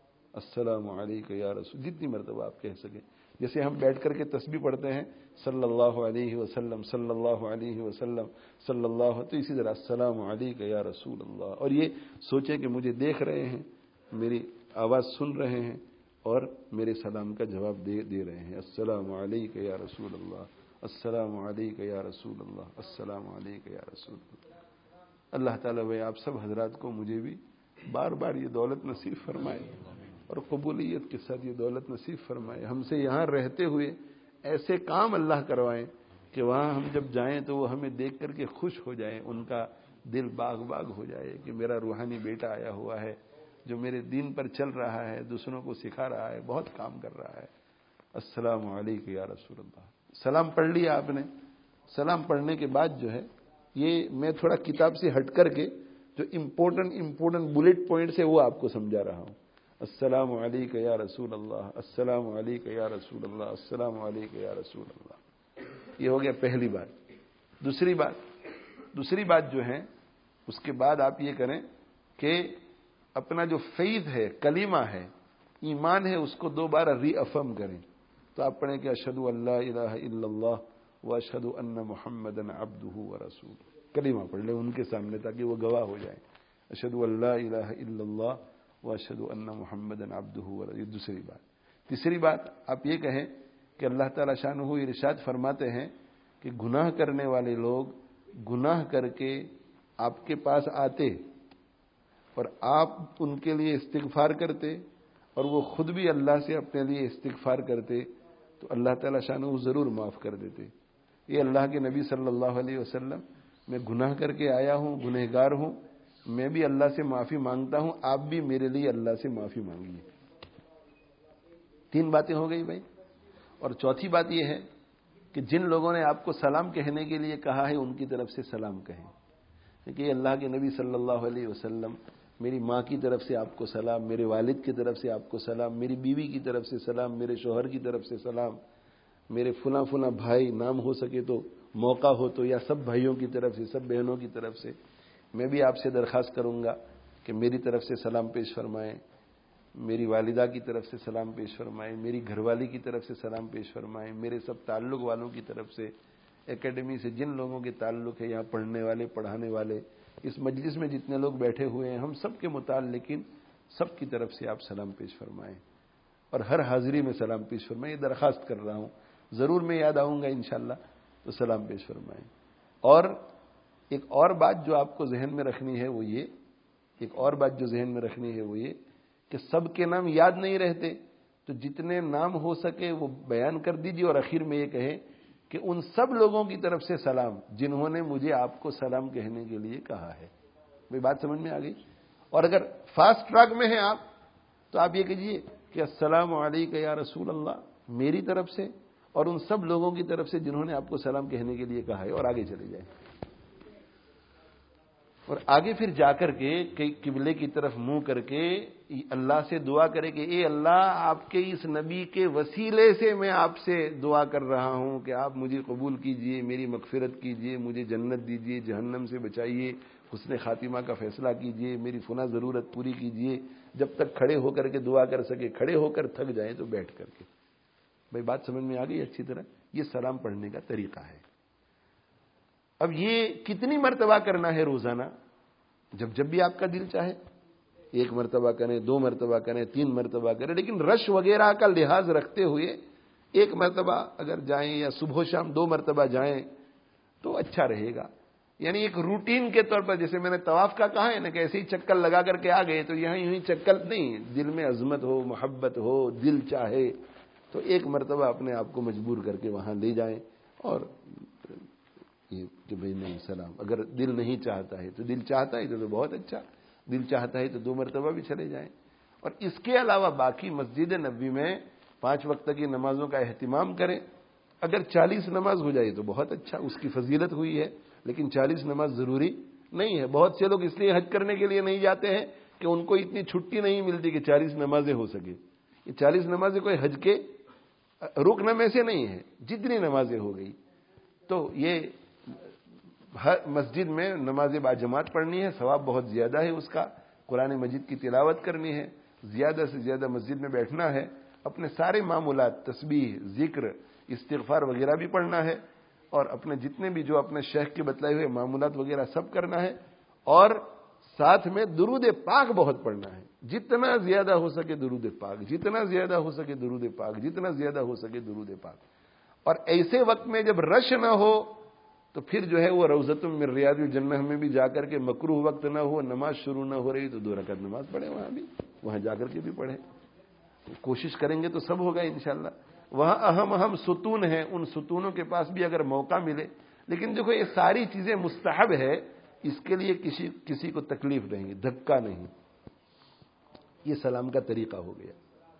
السلام علیکم یا رسول، جتنی مرتبہ آپ کہہ سکیں۔ جیسے ہم بیٹھ کر کے تسبیح پڑھتے ہیں صلی اللہ علیہ وسلم، صلی اللہ علیہ وسلم، صلی اللہ، تو اسی طرح السلام علیکم یا رسول اللہ، اور یہ سوچیں کہ مجھے دیکھ رہے ہیں، میری آواز سن رہے ہیں اور میرے سلام کا جواب دے دے رہے ہیں، السلام علیکم یا رسول اللہ، السلام علیکم یا رسول اللہ، السلام علیکم یا رسول اللہ۔ اللہ تعالیٰ بھائی آپ سب حضرات کو مجھے بھی بار بار یہ دولت نصیب فرمائے اور قبولیت کے ساتھ یہ دولت نصیب فرمائے، ہم سے یہاں رہتے ہوئے ایسے کام اللہ کروائیں کہ وہاں ہم جب جائیں تو وہ ہمیں دیکھ کر کے خوش ہو جائیں، ان کا دل باغ باغ ہو جائے کہ میرا روحانی بیٹا آیا ہوا ہے جو میرے دین پر چل رہا ہے، دوسروں کو سکھا رہا ہے، بہت کام کر رہا ہے۔ السلام علیکم یا رسول اللہ۔ سلام پڑھ لیا آپ نے، سلام پڑھنے کے بعد جو ہے یہ میں تھوڑا کتاب سے ہٹ کر کے جو امپورٹنٹ امپورٹنٹ بلٹ پوائنٹس ہے وہ آپ کو سمجھا رہا ہوں۔ السلام علیک یا رسول اللہ، السلام علیک یا رسول اللہ، السلام علیک یا رسول اللہ۔ یہ ہو گیا پہلی بات۔ دوسری بات دوسری بات جو ہے اس کے بعد آپ یہ کریں کہ اپنا جو فیض ہے، کلمہ ہے، ایمان ہے، اس کو دوبارہ ری افرم کریں۔ تو آپ پڑھیں کہ اشہد ان لا الہ الا اللہ واشہد ان محمدا عبدہ ورسولہ، کلمہ پڑھ لیں ان کے سامنے تاکہ وہ گواہ ہو جائیں۔ اشہد ان لا الہ الا اللہ واشہد ان محمدا عبدہ ورسولہ، یہ دوسری بات۔ تیسری بات آپ یہ کہیں کہ اللہ تعالی شانہ ارشاد فرماتے ہیں کہ گناہ کرنے والے لوگ گناہ کر کے آپ کے پاس آتے اور آپ ان کے لیے استغفار کرتے اور وہ خود بھی اللہ سے اپنے لیے استغفار کرتے تو اللہ تعالی شانہ ضرور معاف کر دیتے۔ یہ اللہ کے نبی صلی اللہ علیہ وسلم، میں گناہ کر کے آیا ہوں، گنہگار ہوں، میں بھی اللہ سے معافی مانگتا ہوں، آپ بھی میرے لیے اللہ سے معافی مانگیے۔ تین باتیں ہو گئی بھائی۔ اور چوتھی بات یہ ہے کہ جن لوگوں نے آپ کو سلام کہنے کے لیے کہا ہے ان کی طرف سے سلام کہیں، کہ اللہ کے نبی صلی اللہ علیہ وسلم میری ماں کی طرف سے آپ کو سلام، میرے والد کی طرف سے آپ کو سلام، میری بیوی کی طرف سے سلام، میرے شوہر کی طرف سے سلام، میرے فلاں فلاں بھائی، نام ہو سکے تو موقع ہو تو، یا سب بھائیوں کی طرف سے، سب بہنوں کی طرف سے میں بھی آپ سے درخواست کروں گا کہ میری طرف سے سلام پیش فرمائیں، میری والدہ کی طرف سے سلام پیش فرمائیں، میری گھر والی کی طرف سے سلام پیش فرمائیں، میرے سب تعلق والوں کی طرف سے، اکیڈمی سے جن لوگوں کے تعلق ہے، یہاں پڑھنے والے، پڑھانے والے، اس مجلس میں جتنے لوگ بیٹھے ہوئے ہیں، ہم سب کے متعلقین سب کی طرف سے آپ سلام پیش فرمائیں اور ہر حاضری میں سلام پیش فرمائیں۔ یہ درخواست کر رہا ہوں، ضرور میں یاد آؤں گا انشاءاللہ، تو سلام پیش فرمائیں۔ اور ایک اور بات جو آپ کو ذہن میں رکھنی ہے وہ یہ ایک اور بات جو ذہن میں رکھنی ہے وہ یہ کہ سب کے نام یاد نہیں رہتے، تو جتنے نام ہو سکے وہ بیان کر دیجیے، اور آخر میں یہ کہیں کہ ان سب لوگوں کی طرف سے سلام جنہوں نے مجھے آپ کو سلام کہنے کے لیے کہا ہے۔ بھئی بات سمجھ میں آ گئی؟ اور اگر فاسٹ ٹریک میں ہیں آپ تو آپ یہ کہیے کہ السلام علیک یا رسول اللہ میری طرف سے اور ان سب لوگوں کی طرف سے جنہوں نے آپ کو سلام کہنے کے لیے کہا ہے، اور آگے چلے جائیں۔ اور آگے پھر جا کر کے قبلے کی طرف منہ کر کے اللہ سے دعا کرے کہ اے اللہ، آپ کے اس نبی کے وسیلے سے میں آپ سے دعا کر رہا ہوں کہ آپ مجھے قبول کیجئے، میری مغفرت کیجئے، مجھے جنت دیجئے، جہنم سے بچائیے، حسن خاتمہ کا فیصلہ کیجئے، میری فلاں ضرورت پوری کیجئے۔ جب تک کھڑے ہو کر کے دعا کر سکے، کھڑے ہو کر تھک جائیں تو بیٹھ کر کے۔ بھائی بات سمجھ میں آ گئی اچھی طرح؟ یہ سلام پڑھنے کا طریقہ ہے۔ اب یہ کتنی مرتبہ کرنا ہے روزانہ؟ جب جب بھی آپ کا دل چاہے، ایک مرتبہ کریں، دو مرتبہ کریں، تین مرتبہ کریں، لیکن رش وغیرہ کا لحاظ رکھتے ہوئے ایک مرتبہ اگر جائیں یا صبح و شام دو مرتبہ جائیں تو اچھا رہے گا۔ یعنی ایک روٹین کے طور پر، جیسے میں نے طواف کا کہا ہے نا کہ ایسے ہی چکر لگا کر کے آ گئے تو یہاں یوں ہی چکر نہیں، دل میں عظمت ہو، محبت ہو، دل چاہے تو ایک مرتبہ اپنے آپ کو مجبور کر کے وہاں لے جائیں۔ اور یہ کہ بھئی نہیں سلام، اگر دل نہیں چاہتا ہے تو دل چاہتا ہے تو بہت اچھا، دل چاہتا ہے تو دو مرتبہ بھی چلے جائیں۔ اور اس کے علاوہ باقی مسجد نبوی میں پانچ وقت کی نمازوں کا اہتمام کریں۔ اگر چالیس نماز ہو جائے تو بہت اچھا، اس کی فضیلت ہوئی ہے، لیکن چالیس نماز ضروری نہیں ہے۔ بہت سے لوگ اس لیے حج کرنے کے لیے نہیں جاتے ہیں کہ ان کو اتنی چھٹی نہیں ملتی کہ چالیس نمازیں ہو سکے۔ یہ چالیس نمازیں کوئی حج کے رکن میں سے نہیں ہے، جتنی نمازیں ہو گئی تو یہ ہر مسجد میں نماز باجماعت پڑھنی ہے، ثواب بہت زیادہ ہے اس کا۔ قرآن مجید کی تلاوت کرنی ہے، زیادہ سے زیادہ مسجد میں بیٹھنا ہے، اپنے سارے معمولات، تسبیح، ذکر، استغفار وغیرہ بھی پڑھنا ہے، اور اپنے جتنے بھی جو اپنے شیخ کے بتلائے ہوئے معمولات وغیرہ سب کرنا ہے، اور ساتھ میں درود پاک بہت پڑھنا ہے۔ جتنا زیادہ ہو سکے درود پاک، جتنا زیادہ ہو سکے درود پاک، جتنا زیادہ ہو سکے درود پاک۔ اور ایسے وقت میں جب رش نہ ہو تو پھر جو ہے وہ روضۃ من ریاض الجنہ میں بھی جا کر کے، مکروہ وقت نہ ہو، نماز شروع نہ ہو رہی تو دو رکعت نماز پڑھیں، وہاں بھی وہاں جا کر کے بھی پڑھیں۔ کوشش کریں گے تو سب ہوگا انشاءاللہ۔ وہاں اہم اہم ستون ہیں، ان ستونوں کے پاس بھی اگر موقع ملے، لیکن دیکھو یہ ساری چیزیں مستحب ہے، اس کے لیے کسی کسی کو تکلیف نہیں، دھکا نہیں۔ یہ سلام کا طریقہ ہو گیا۔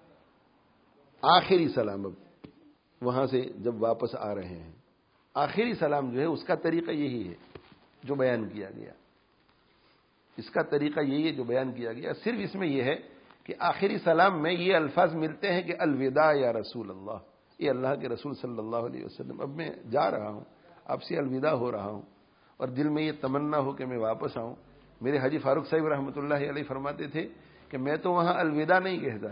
آخری سلام، اب وہاں سے جب واپس آ رہے ہیں، آخری سلام جو ہے اس کا طریقہ یہی ہے جو بیان کیا گیا۔ اس کا طریقہ یہی ہے جو بیان کیا گیا، صرف اس میں یہ ہے کہ آخری سلام میں یہ الفاظ ملتے ہیں کہ الوداع یا رسول اللہ، یہ اللہ کے رسول صلی اللہ علیہ وسلم، اب میں جا رہا ہوں، آپ سے الوداع ہو رہا ہوں، اور دل میں یہ تمنا ہو کہ میں واپس آؤں۔ میرے حاجی فاروق صاحب رحمۃ اللہ علیہ فرماتے تھے کہ میں تو وہاں الوداع نہیں کہتا،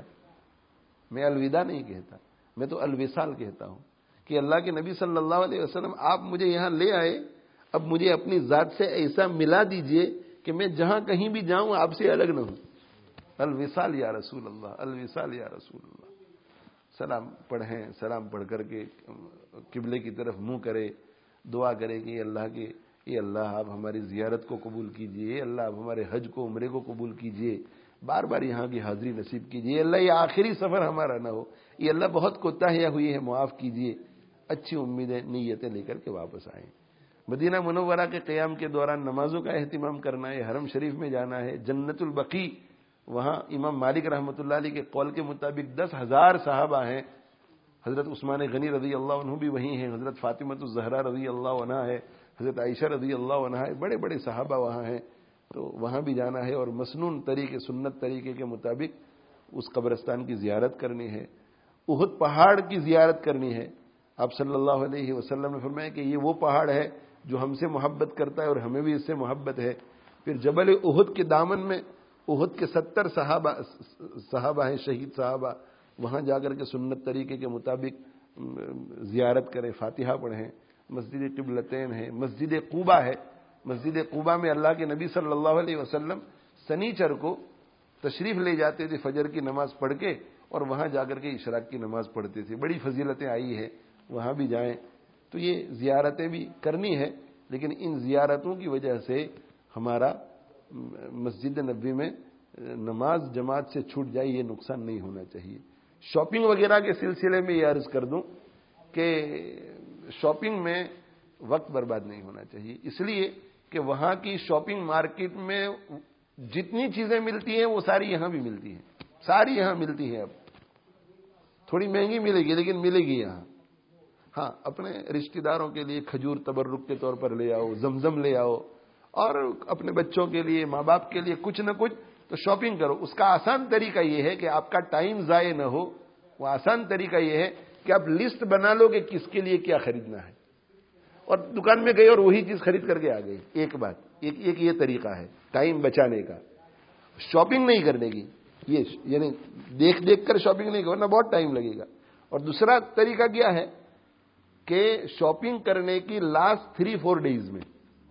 میں الوداع نہیں کہتا، میں تو الوصال کہتا ہوں کہ اللہ کے نبی صلی اللہ علیہ وسلم آپ مجھے یہاں لے آئے، اب مجھے اپنی ذات سے ایسا ملا دیجئے کہ میں جہاں کہیں بھی جاؤں آپ سے الگ نہ ہوں۔ الوصال یا رسول اللہ، الوصال یا رسول اللہ۔ سلام پڑھیں، سلام پڑھ کر کے قبلے کی طرف منہ کرے، دعا کرے کہ اللہ کے یہ اللہ آپ ہماری زیارت کو قبول کیجئے، اللہ آپ ہمارے حج کو عمرے کو قبول کیجئے، بار بار یہاں کی حاضری نصیب کیجئے، اللہ یہ آخری سفر ہمارا نہ ہو، یہ اللہ بہت کوتاہیاں ہوئی ہے معاف کیجئے، اچھی امیدیں نیتیں لے کر کے واپس آئیں۔ مدینہ منورہ کے قیام کے دوران نمازوں کا اہتمام کرنا ہے، حرم شریف میں جانا ہے، جنت البقیع، وہاں امام مالک رحمۃ اللہ علیہ کے قول کے مطابق دس ہزار صحابہ ہیں، حضرت عثمان غنی رضی اللہ عنہ بھی وہیں ہیں، حضرت فاطمہ الزہرا رضی اللہ عنہا ہے، حضرت عائشہ رضی اللہ عنہا ہے، بڑے بڑے صحابہ وہاں ہیں، تو وہاں بھی جانا ہے اور مسنون طریقے سنت طریقے کے مطابق اس قبرستان کی زیارت کرنی ہے۔ احد پہاڑ کی زیارت کرنی ہے۔ آپ صلی اللہ علیہ وسلم نے فرمایا کہ یہ وہ پہاڑ ہے جو ہم سے محبت کرتا ہے اور ہمیں بھی اس سے محبت ہے۔ پھر جبل احد کے دامن میں احد کے ستر صحابہ صحابہ ہیں، شہید صحابہ، وہاں جا کر کے سنت طریقے کے مطابق زیارت کریں، فاتحہ پڑھیں۔ مسجد قبلتین ہے، مسجد قباء ہے، مسجد قباء میں اللہ کے نبی صلی اللہ علیہ وسلم سنیچر کو تشریف لے جاتے تھے فجر کی نماز پڑھ کے، اور وہاں جا کر کے اشراق کی نماز پڑھتے تھے۔ بڑی فضیلتیں آئی ہیں، وہاں بھی جائیں۔ تو یہ زیارتیں بھی کرنی ہے، لیکن ان زیارتوں کی وجہ سے ہمارا مسجد نبوی میں نماز جماعت سے چھوٹ جائے، یہ نقصان نہیں ہونا چاہیے۔ شاپنگ وغیرہ کے سلسلے میں یہ عرض کر دوں کہ شاپنگ میں وقت برباد نہیں ہونا چاہیے، اس لیے کہ وہاں کی شاپنگ مارکیٹ میں جتنی چیزیں ملتی ہیں وہ ساری یہاں بھی ملتی ہیں، ساری یہاں ملتی ہیں۔ اب تھوڑی مہنگی ملے گی لیکن ملے گی یہاں۔ ہاں، اپنے رشتہ داروں کے لیے کھجور تبرک کے طور پر لے آؤ، زمزم لے آؤ، اور اپنے بچوں کے لیے، ماں باپ کے لیے کچھ نہ کچھ تو شاپنگ کرو۔ اس کا آسان طریقہ یہ ہے کہ آپ کا ٹائم ضائع نہ ہو، وہ آسان طریقہ یہ ہے کہ آپ لسٹ بنا لو کہ کس کے لیے کیا خریدنا ہے، اور دکان میں گئے اور وہی چیز خرید کر کے آ گئے۔ ایک بات، ایک ایک یہ طریقہ ہے ٹائم بچانے کا، شاپنگ نہیں کرنے کی، یہ یعنی دیکھ دیکھ کر شاپنگ نہیں کرنا، بہت ٹائم لگے گا۔ اور دوسرا طریقہ کیا ہے کہ شاپنگ کرنے کی لاسٹ تھری فور ڈیز میں،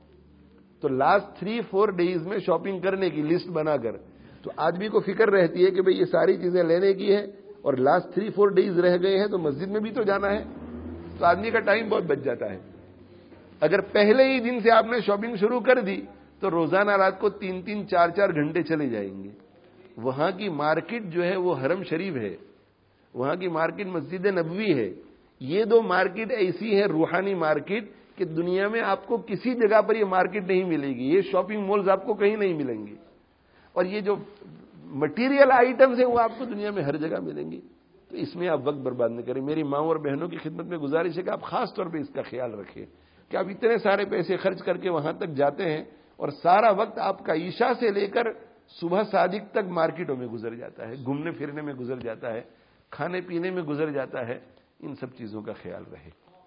تو لاسٹ تھری فور ڈیز میں شاپنگ کرنے کی لسٹ بنا کر، تو آدمی کو فکر رہتی ہے کہ بھئی یہ ساری چیزیں لینے کی ہے اور لاسٹ تھری فور ڈیز رہ گئے ہیں تو مسجد میں بھی تو جانا ہے، تو آدمی کا ٹائم بہت بچ جاتا ہے۔ اگر پہلے ہی دن سے آپ نے شاپنگ شروع کر دی تو روزانہ رات کو تین تین چار چار گھنٹے چلے جائیں گے۔ وہاں کی مارکیٹ جو ہے وہ حرم شریف ہے، وہاں کی مارکیٹ مسجد نبوی ہے۔ یہ دو مارکیٹ ایسی ہے روحانی مارکیٹ کہ دنیا میں آپ کو کسی جگہ پر یہ مارکیٹ نہیں ملے گی، یہ شاپنگ مالز آپ کو کہیں نہیں ملیں گے، اور یہ جو مٹیریل آئٹمز ہیں وہ آپ کو دنیا میں ہر جگہ ملیں گی۔ تو اس میں آپ وقت برباد نہ کریں۔ میری ماں اور بہنوں کی خدمت میں گزارش ہے کہ آپ خاص طور پہ اس کا خیال رکھیں کہ آپ اتنے سارے پیسے خرچ کر کے وہاں تک جاتے ہیں اور سارا وقت آپ کا عشاء سے لے کر صبح صادق تک مارکیٹوں میں گزر جاتا ہے، گھومنے پھرنے میں گزر جاتا ہے، کھانے پینے میں گزر جاتا ہے۔ ان سب چیزوں کا خیال رہے۔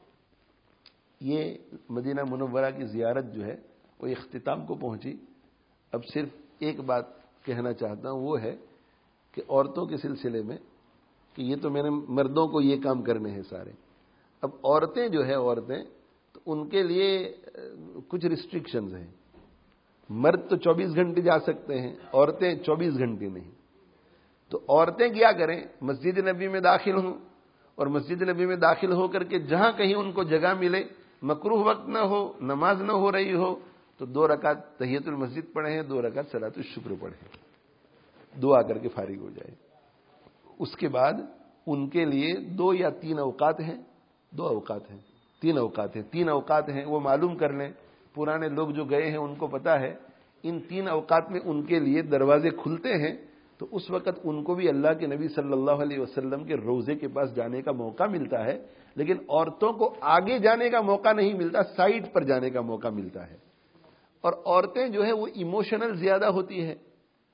یہ مدینہ منورہ کی زیارت جو ہے وہ اختتام کو پہنچی۔ اب صرف ایک بات کہنا چاہتا ہوں، وہ ہے کہ عورتوں کے سلسلے میں کہ یہ تو میں نے مردوں کو یہ کام کرنے ہیں سارے، اب عورتیں جو ہے عورتیں تو ان کے لیے کچھ ریسٹرکشنز ہیں۔ مرد تو چوبیس گھنٹے جا سکتے ہیں، عورتیں چوبیس گھنٹے نہیں۔ تو عورتیں کیا کریں، مسجد نبی میں داخل ہوں اور مسجد نبی میں داخل ہو کر کے جہاں کہیں ان کو جگہ ملے، مکروہ وقت نہ ہو، نماز نہ ہو رہی ہو، تو دو رکعت تحیۃ المسجد پڑھیں، دو رکعت صلاۃ الشکر پڑھیں، دعا کر کے فارغ ہو جائے۔ اس کے بعد ان کے لیے دو یا تین اوقات ہیں، دو اوقات ہیں، تین اوقات ہیں، تین اوقات ہیں، وہ معلوم کر لیں۔ پرانے لوگ جو گئے ہیں ان کو پتا ہے ان تین اوقات میں ان کے لیے دروازے کھلتے ہیں، تو اس وقت ان کو بھی اللہ کے نبی صلی اللہ علیہ وسلم کے روضے کے پاس جانے کا موقع ملتا ہے، لیکن عورتوں کو آگے جانے کا موقع نہیں ملتا، سائڈ پر جانے کا موقع ملتا ہے۔ اور عورتیں جو ہے وہ ایموشنل زیادہ ہوتی ہے،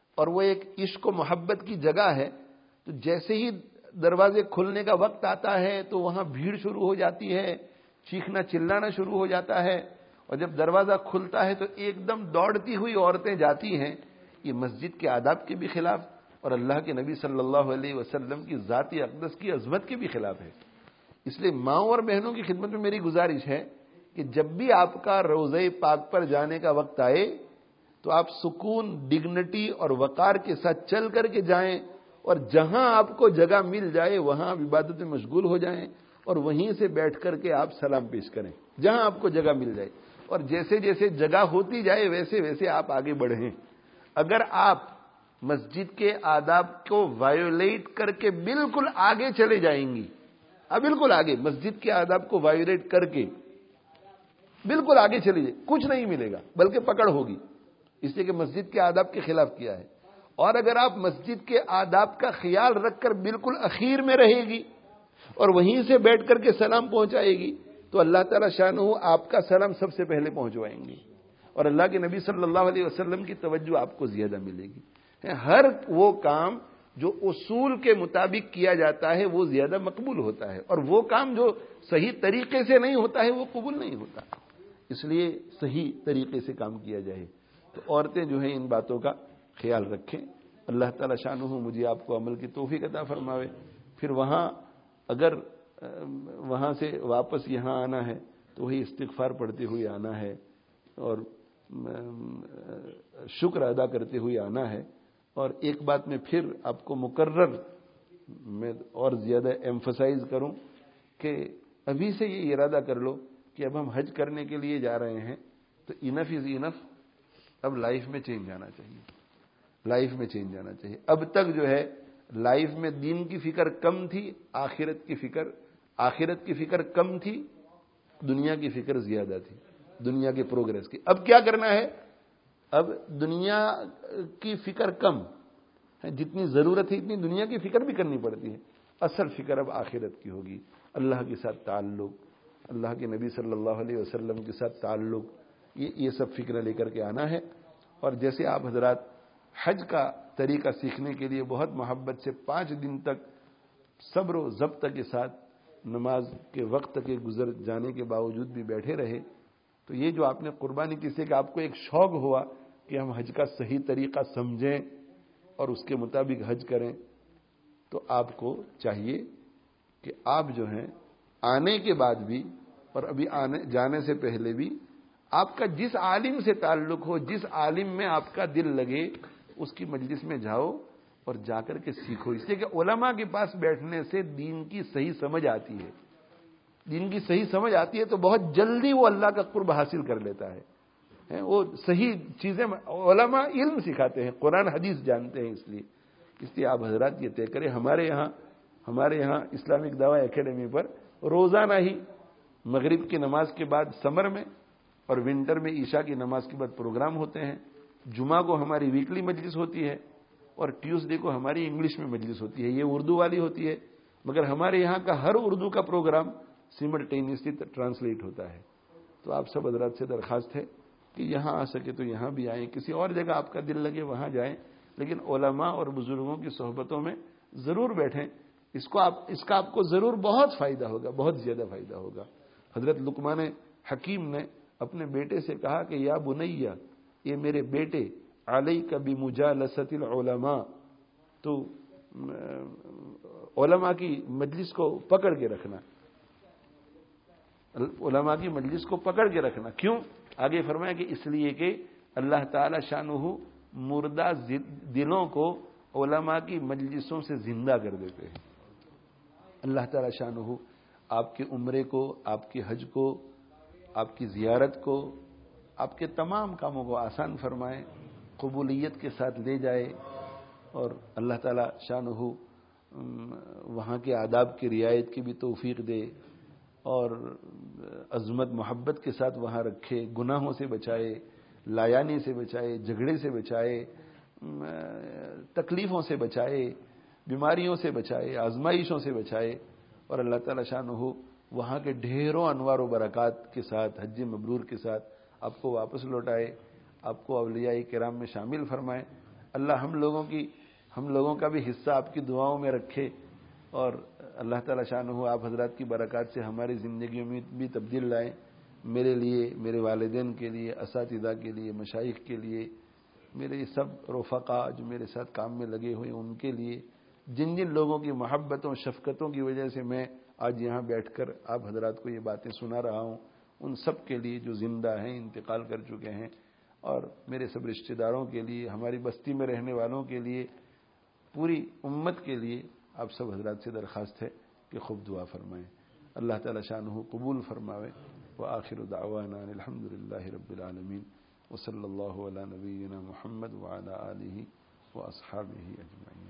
اور وہ ایک عشق و محبت کی جگہ ہے، تو جیسے ہی دروازے کھلنے کا وقت آتا ہے تو وہاں بھیڑ شروع ہو جاتی ہے، چیخنا چلانا شروع ہو جاتا ہے، اور جب دروازہ کھلتا ہے تو ایک دم دوڑتی ہوئی عورتیں جاتی ہیں. یہ مسجد کے آداب کے بھی خلاف اور اللہ کے نبی صلی اللہ علیہ وسلم کی ذاتی اقدس کی عظمت کے بھی خلاف ہے. اس لیے ماؤں اور بہنوں کی خدمت میں میری گزارش ہے کہ جب بھی آپ کا روضہ پاک پر جانے کا وقت آئے تو آپ سکون، ڈگنیٹی اور وقار کے ساتھ چل کر کے جائیں، اور جہاں آپ کو جگہ مل جائے وہاں آپ عبادت میں مشغول ہو جائیں، اور وہیں سے بیٹھ کر کے آپ سلام پیش کریں جہاں آپ کو جگہ مل جائے. اور جیسے جیسے جگہ ہوتی جائے ویسے ویسے آپ آگے بڑھیں. اگر آپ مسجد کے آداب کو وائیولیٹ کر کے بالکل آگے چلے جائیں گی، اب بالکل آگے مسجد کے آداب کو وائیولیٹ کر کے بالکل آگے چلی جائے، کچھ نہیں ملے گا بلکہ پکڑ ہوگی، اس لیے کہ مسجد کے آداب کے خلاف کیا ہے. اور اگر آپ مسجد کے آداب کا خیال رکھ کر بالکل اخیر میں رہے گی اور وہیں سے بیٹھ کر کے سلام پہنچائے گی تو اللہ تعالی شانہ آپ کا سلام سب سے پہلے پہنچوائیں گے، اور اللہ کے نبی صلی اللہ علیہ وسلم کی توجہ آپ کو زیادہ ملے گی. ہر وہ کام جو اصول کے مطابق کیا جاتا ہے وہ زیادہ مقبول ہوتا ہے، اور وہ کام جو صحیح طریقے سے نہیں ہوتا ہے وہ قبول نہیں ہوتا. اس لیے صحیح طریقے سے کام کیا جائے. تو عورتیں جو ہیں ان باتوں کا خیال رکھیں. اللہ تعالی شانہ مجھے آپ کو عمل کی توفیق عطا فرماوے. پھر وہاں اگر وہاں سے واپس یہاں آنا ہے تو وہی استغفار پڑھتے ہوئے آنا ہے اور شکر ادا کرتے ہوئے آنا ہے. اور ایک بات میں پھر آپ کو مکرر میں اور زیادہ ایمفسائز کروں کہ ابھی سے یہ ارادہ کر لو کہ اب ہم حج کرنے کے لیے جا رہے ہیں تو انف از انف. اب لائف میں چینج آنا چاہیے، لائف میں چینج آنا چاہیے. اب تک جو ہے لائف میں دین کی فکر کم تھی، آخرت کی فکر آخرت کی فکر کم تھی، دنیا کی فکر زیادہ تھی، دنیا کے پروگریس کی. اب کیا کرنا ہے؟ اب دنیا کی فکر کم ہے، جتنی ضرورت ہے اتنی دنیا کی فکر بھی کرنی پڑتی ہے. اصل فکر اب آخرت کی ہوگی. اللہ کے ساتھ تعلق، اللہ کے نبی صلی اللہ علیہ وسلم کے ساتھ تعلق، یہ یہ سب فکر لے کر کے آنا ہے. اور جیسے آپ حضرات حج کا طریقہ سیکھنے کے لیے بہت محبت سے پانچ دن تک صبر و ضبط کے ساتھ نماز کے وقت کے گزر جانے کے باوجود بھی بیٹھے رہے، تو یہ جو آپ نے قربانی کی سے کہ آپ کو ایک شوق ہوا کہ ہم حج کا صحیح طریقہ سمجھیں اور اس کے مطابق حج کریں، تو آپ کو چاہیے کہ آپ جو ہیں آنے کے بعد بھی اور ابھی آنے جانے سے پہلے بھی آپ کا جس عالم سے تعلق ہو، جس عالم میں آپ کا دل لگے، اس کی مجلس میں جاؤ اور جا کر کے سیکھو. اس لیے کہ علماء کے پاس بیٹھنے سے دین کی صحیح سمجھ آتی ہے. دین کی صحیح سمجھ آتی ہے تو بہت جلدی وہ اللہ کا قرب حاصل کر لیتا ہے. وہ صحیح چیزیں علماء علم سکھاتے ہیں، قرآن حدیث جانتے ہیں. اس لیے اس لیے آپ حضرات یہ طے کریں. ہمارے یہاں ہمارے یہاں اسلامک دعوی اکیڈمی پر روزانہ ہی مغرب کی نماز کے بعد سمر میں اور ونٹر میں عشاء کی نماز کے بعد پروگرام ہوتے ہیں. جمعہ کو ہماری ویکلی مجلس ہوتی ہے اور ٹیوزڈے کو ہماری انگلش میں مجلس ہوتی ہے. یہ اردو والی ہوتی ہے، مگر ہمارے یہاں کا ہر اردو کا پروگرام سیملٹینیسلی ٹرانسلیٹ ہوتا ہے. تو آپ سب حضرات سے درخواست ہے کہ یہاں آ سکے تو یہاں بھی آئیں، کسی اور جگہ آپ کا دل لگے وہاں جائیں، لیکن علماء اور بزرگوں کی صحبتوں میں ضرور بیٹھیں. اس کو آپ اس کا آپ کو ضرور بہت فائدہ ہوگا، بہت زیادہ فائدہ ہوگا. حضرت لقمان حکیم نے اپنے بیٹے سے کہا کہ یا بنیا، یہ میرے بیٹے، علیک بمجالست العلماء، تو علماء کی مجلس کو پکڑ کے رکھنا، علماء کی مجلس کو پکڑ کے رکھنا. کیوں؟ آگے فرمایا کہ اس لیے کہ اللہ تعالی شانہ مردہ دلوں کو علماء کی مجلسوں سے زندہ کر دیتے ہیں. اللہ تعالی شانہ آپ کے عمرے کو، آپ کے حج کو، آپ کی زیارت کو، آپ کے تمام کاموں کو آسان فرمائے، قبولیت کے ساتھ لے جائے، اور اللہ تعالی شانہ وہاں کے آداب کی رعایت کی بھی توفیق دے، اور عظمت محبت کے ساتھ وہاں رکھے، گناہوں سے بچائے، لایانی سے بچائے، جھگڑے سے بچائے، تکلیفوں سے بچائے، بیماریوں سے بچائے، آزمائشوں سے بچائے، اور اللہ تعالی شانہ وہاں کے ڈھیروں انوار و برکات کے ساتھ، حج مبرور کے ساتھ آپ کو واپس لوٹائے، آپ کو اولیاء کرام میں شامل فرمائے. اللہ ہم لوگوں کی ہم لوگوں کا بھی حصہ آپ کی دعاؤں میں رکھے، اور اللہ تعالیٰ شانہ آپ حضرات کی برکات سے ہماری زندگیوں میں بھی تبدیل لائیں. میرے لیے، میرے والدین کے لیے، اساتذہ کے لیے، مشائخ کے لیے، میرے سب رفقا جو میرے ساتھ کام میں لگے ہوئے ان کے لیے، جن جن لوگوں کی محبتوں شفقتوں کی وجہ سے میں آج یہاں بیٹھ کر آپ حضرات کو یہ باتیں سنا رہا ہوں، ان سب کے لیے جو زندہ ہیں، انتقال کر چکے ہیں، اور میرے سب رشتہ داروں کے لیے، ہماری بستی میں رہنے والوں کے لیے، پوری امت کے لیے آپ سب حضرات سے درخواست ہے کہ خوب دعا فرمائیں. اللہ تعالی شانہ قبول فرماوے. وآخر دعوانا الحمد للہ رب العالمین وصلی اللہ علی نبینا محمد وعلی آلہ واصحابہ اجمعین.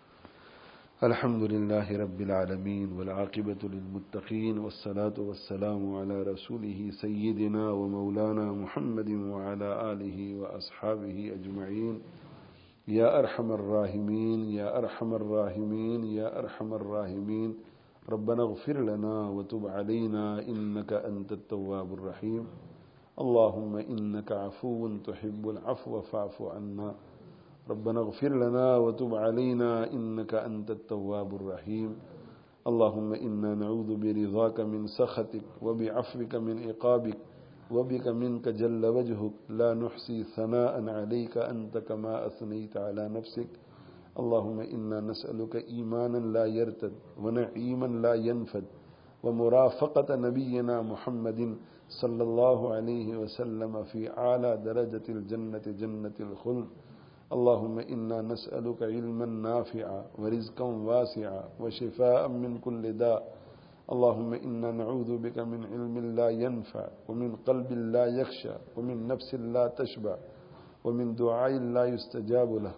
الحمد للہ رب العالمین والعاقبۃ للمتقین والصلاة والسلام علی رسولہ سیدنا ومولانا محمد وعلی آلہ واصحابہ اجمعین. یا ارحم الراحمین یا ارحم الراحمین یا ارحم الراحمین. ربنا اغفر لنا وتب علينا إنك أنت التواب الرحيم. اللهم إنك عفو تحب العفو فاعف عنا. ربنا اغفر لنا وتب علينا إنك أنت التواب الرحيم. اللهم إنا نعوذ برضاك من سخطك وبعفوك من عقابك وبك منك جل وجهك لا نحصي ثناء عليك أنت كما أثنيت على نفسك. اللهم إنا نسألك إيمانا لا يرتد ونعيما لا ينفد ومرافقة نبينا محمد صلى الله عليه وسلم في أعلى درجة الجنة جنة الخلد. اللهم إنا نسألك علما نافعا ورزقا واسعا وشفاء من كل داء. اللهم إنا نعوذ بك من علم لا ينفع ومن قلب لا يخشى ومن نفس لا تشبع ومن دعاء لا يستجاب له.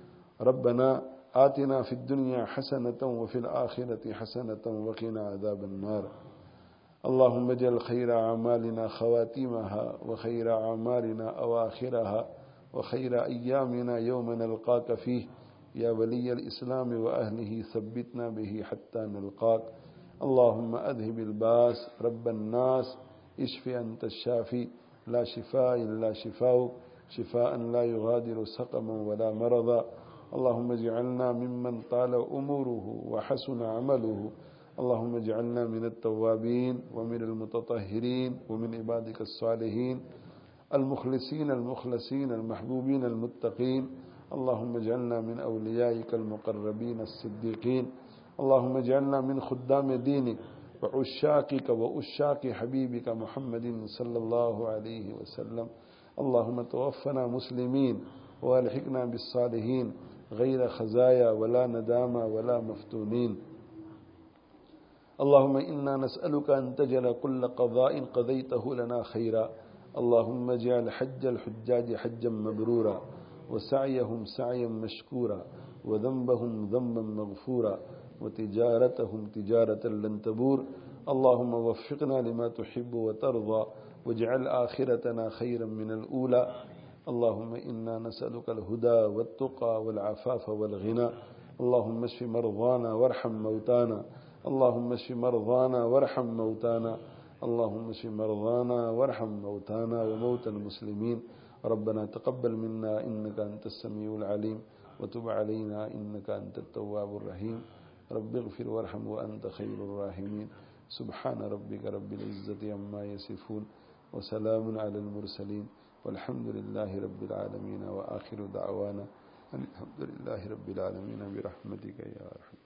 ربنا آتنا في الدنيا حسنة وفي الآخرة حسنة وقنا عذاب النار. اللهم اجعل خير أعمالنا خواتيمها وخير أعمالنا أواخرها وخير أيامنا يوم نلقاك فيه يا ولي الإسلام وأهله ثبتنا به حتى نلقاك. اللهم أذهب الباس رب الناس اشف أنت الشافي لا شفاء إلا شفاؤك شفاء لا يغادر سقما ولا مرضا. اللهم اجعلنا ممن طال أموره وحسن عمله. اللهم اجعلنا من التوابين ومن المتطهرين ومن عبادك الصالحين المخلصين المخلصين المحبوبين المتقين. اللهم اجعلنا من أوليائك المقربين الصديقين. اللهم اجعلنا من خدام دينك وعشاقك وعشاق حبيبك محمد صلى الله عليه وسلم. اللهم توفنا مسلمين والحقنا بالصالحين غير خزايا ولا ندامة ولا مفتونين. اللهم إنا نسألك أن تجعل كل قضاء قضيته لنا خيرا. اللهم اجعل حج الحجاج حجا مبرورا وسعيهم سعيا مشكورا وذنبهم ذنبا مغفورا وتجارتهم تجارة لن تبور. اللهم وفقنا لما تحب وترضى واجعل آخرتنا خيرا من الأولى. اللهم إنا نسألك الهدى والتقى والعفاف والغنى. اللهم اشف مرضانا وارحم موتانا. اللهم اشف مرضانا وارحم موتانا. اللهم اشف مرضانا وارحم موتانا وموتى المسلمين. ربنا تقبل منا إنك أنت السميع العليم وتب علينا إنك أنت التواب الرحيم. رب اغفر وارحم وأنت خير الراحمين. سبحان ربك رب العزة عما يصفون وسلام على المرسلين والحمد لله رب العالمين. وآخر دعوانا الحمد لله رب العالمين برحمتك يا أرحم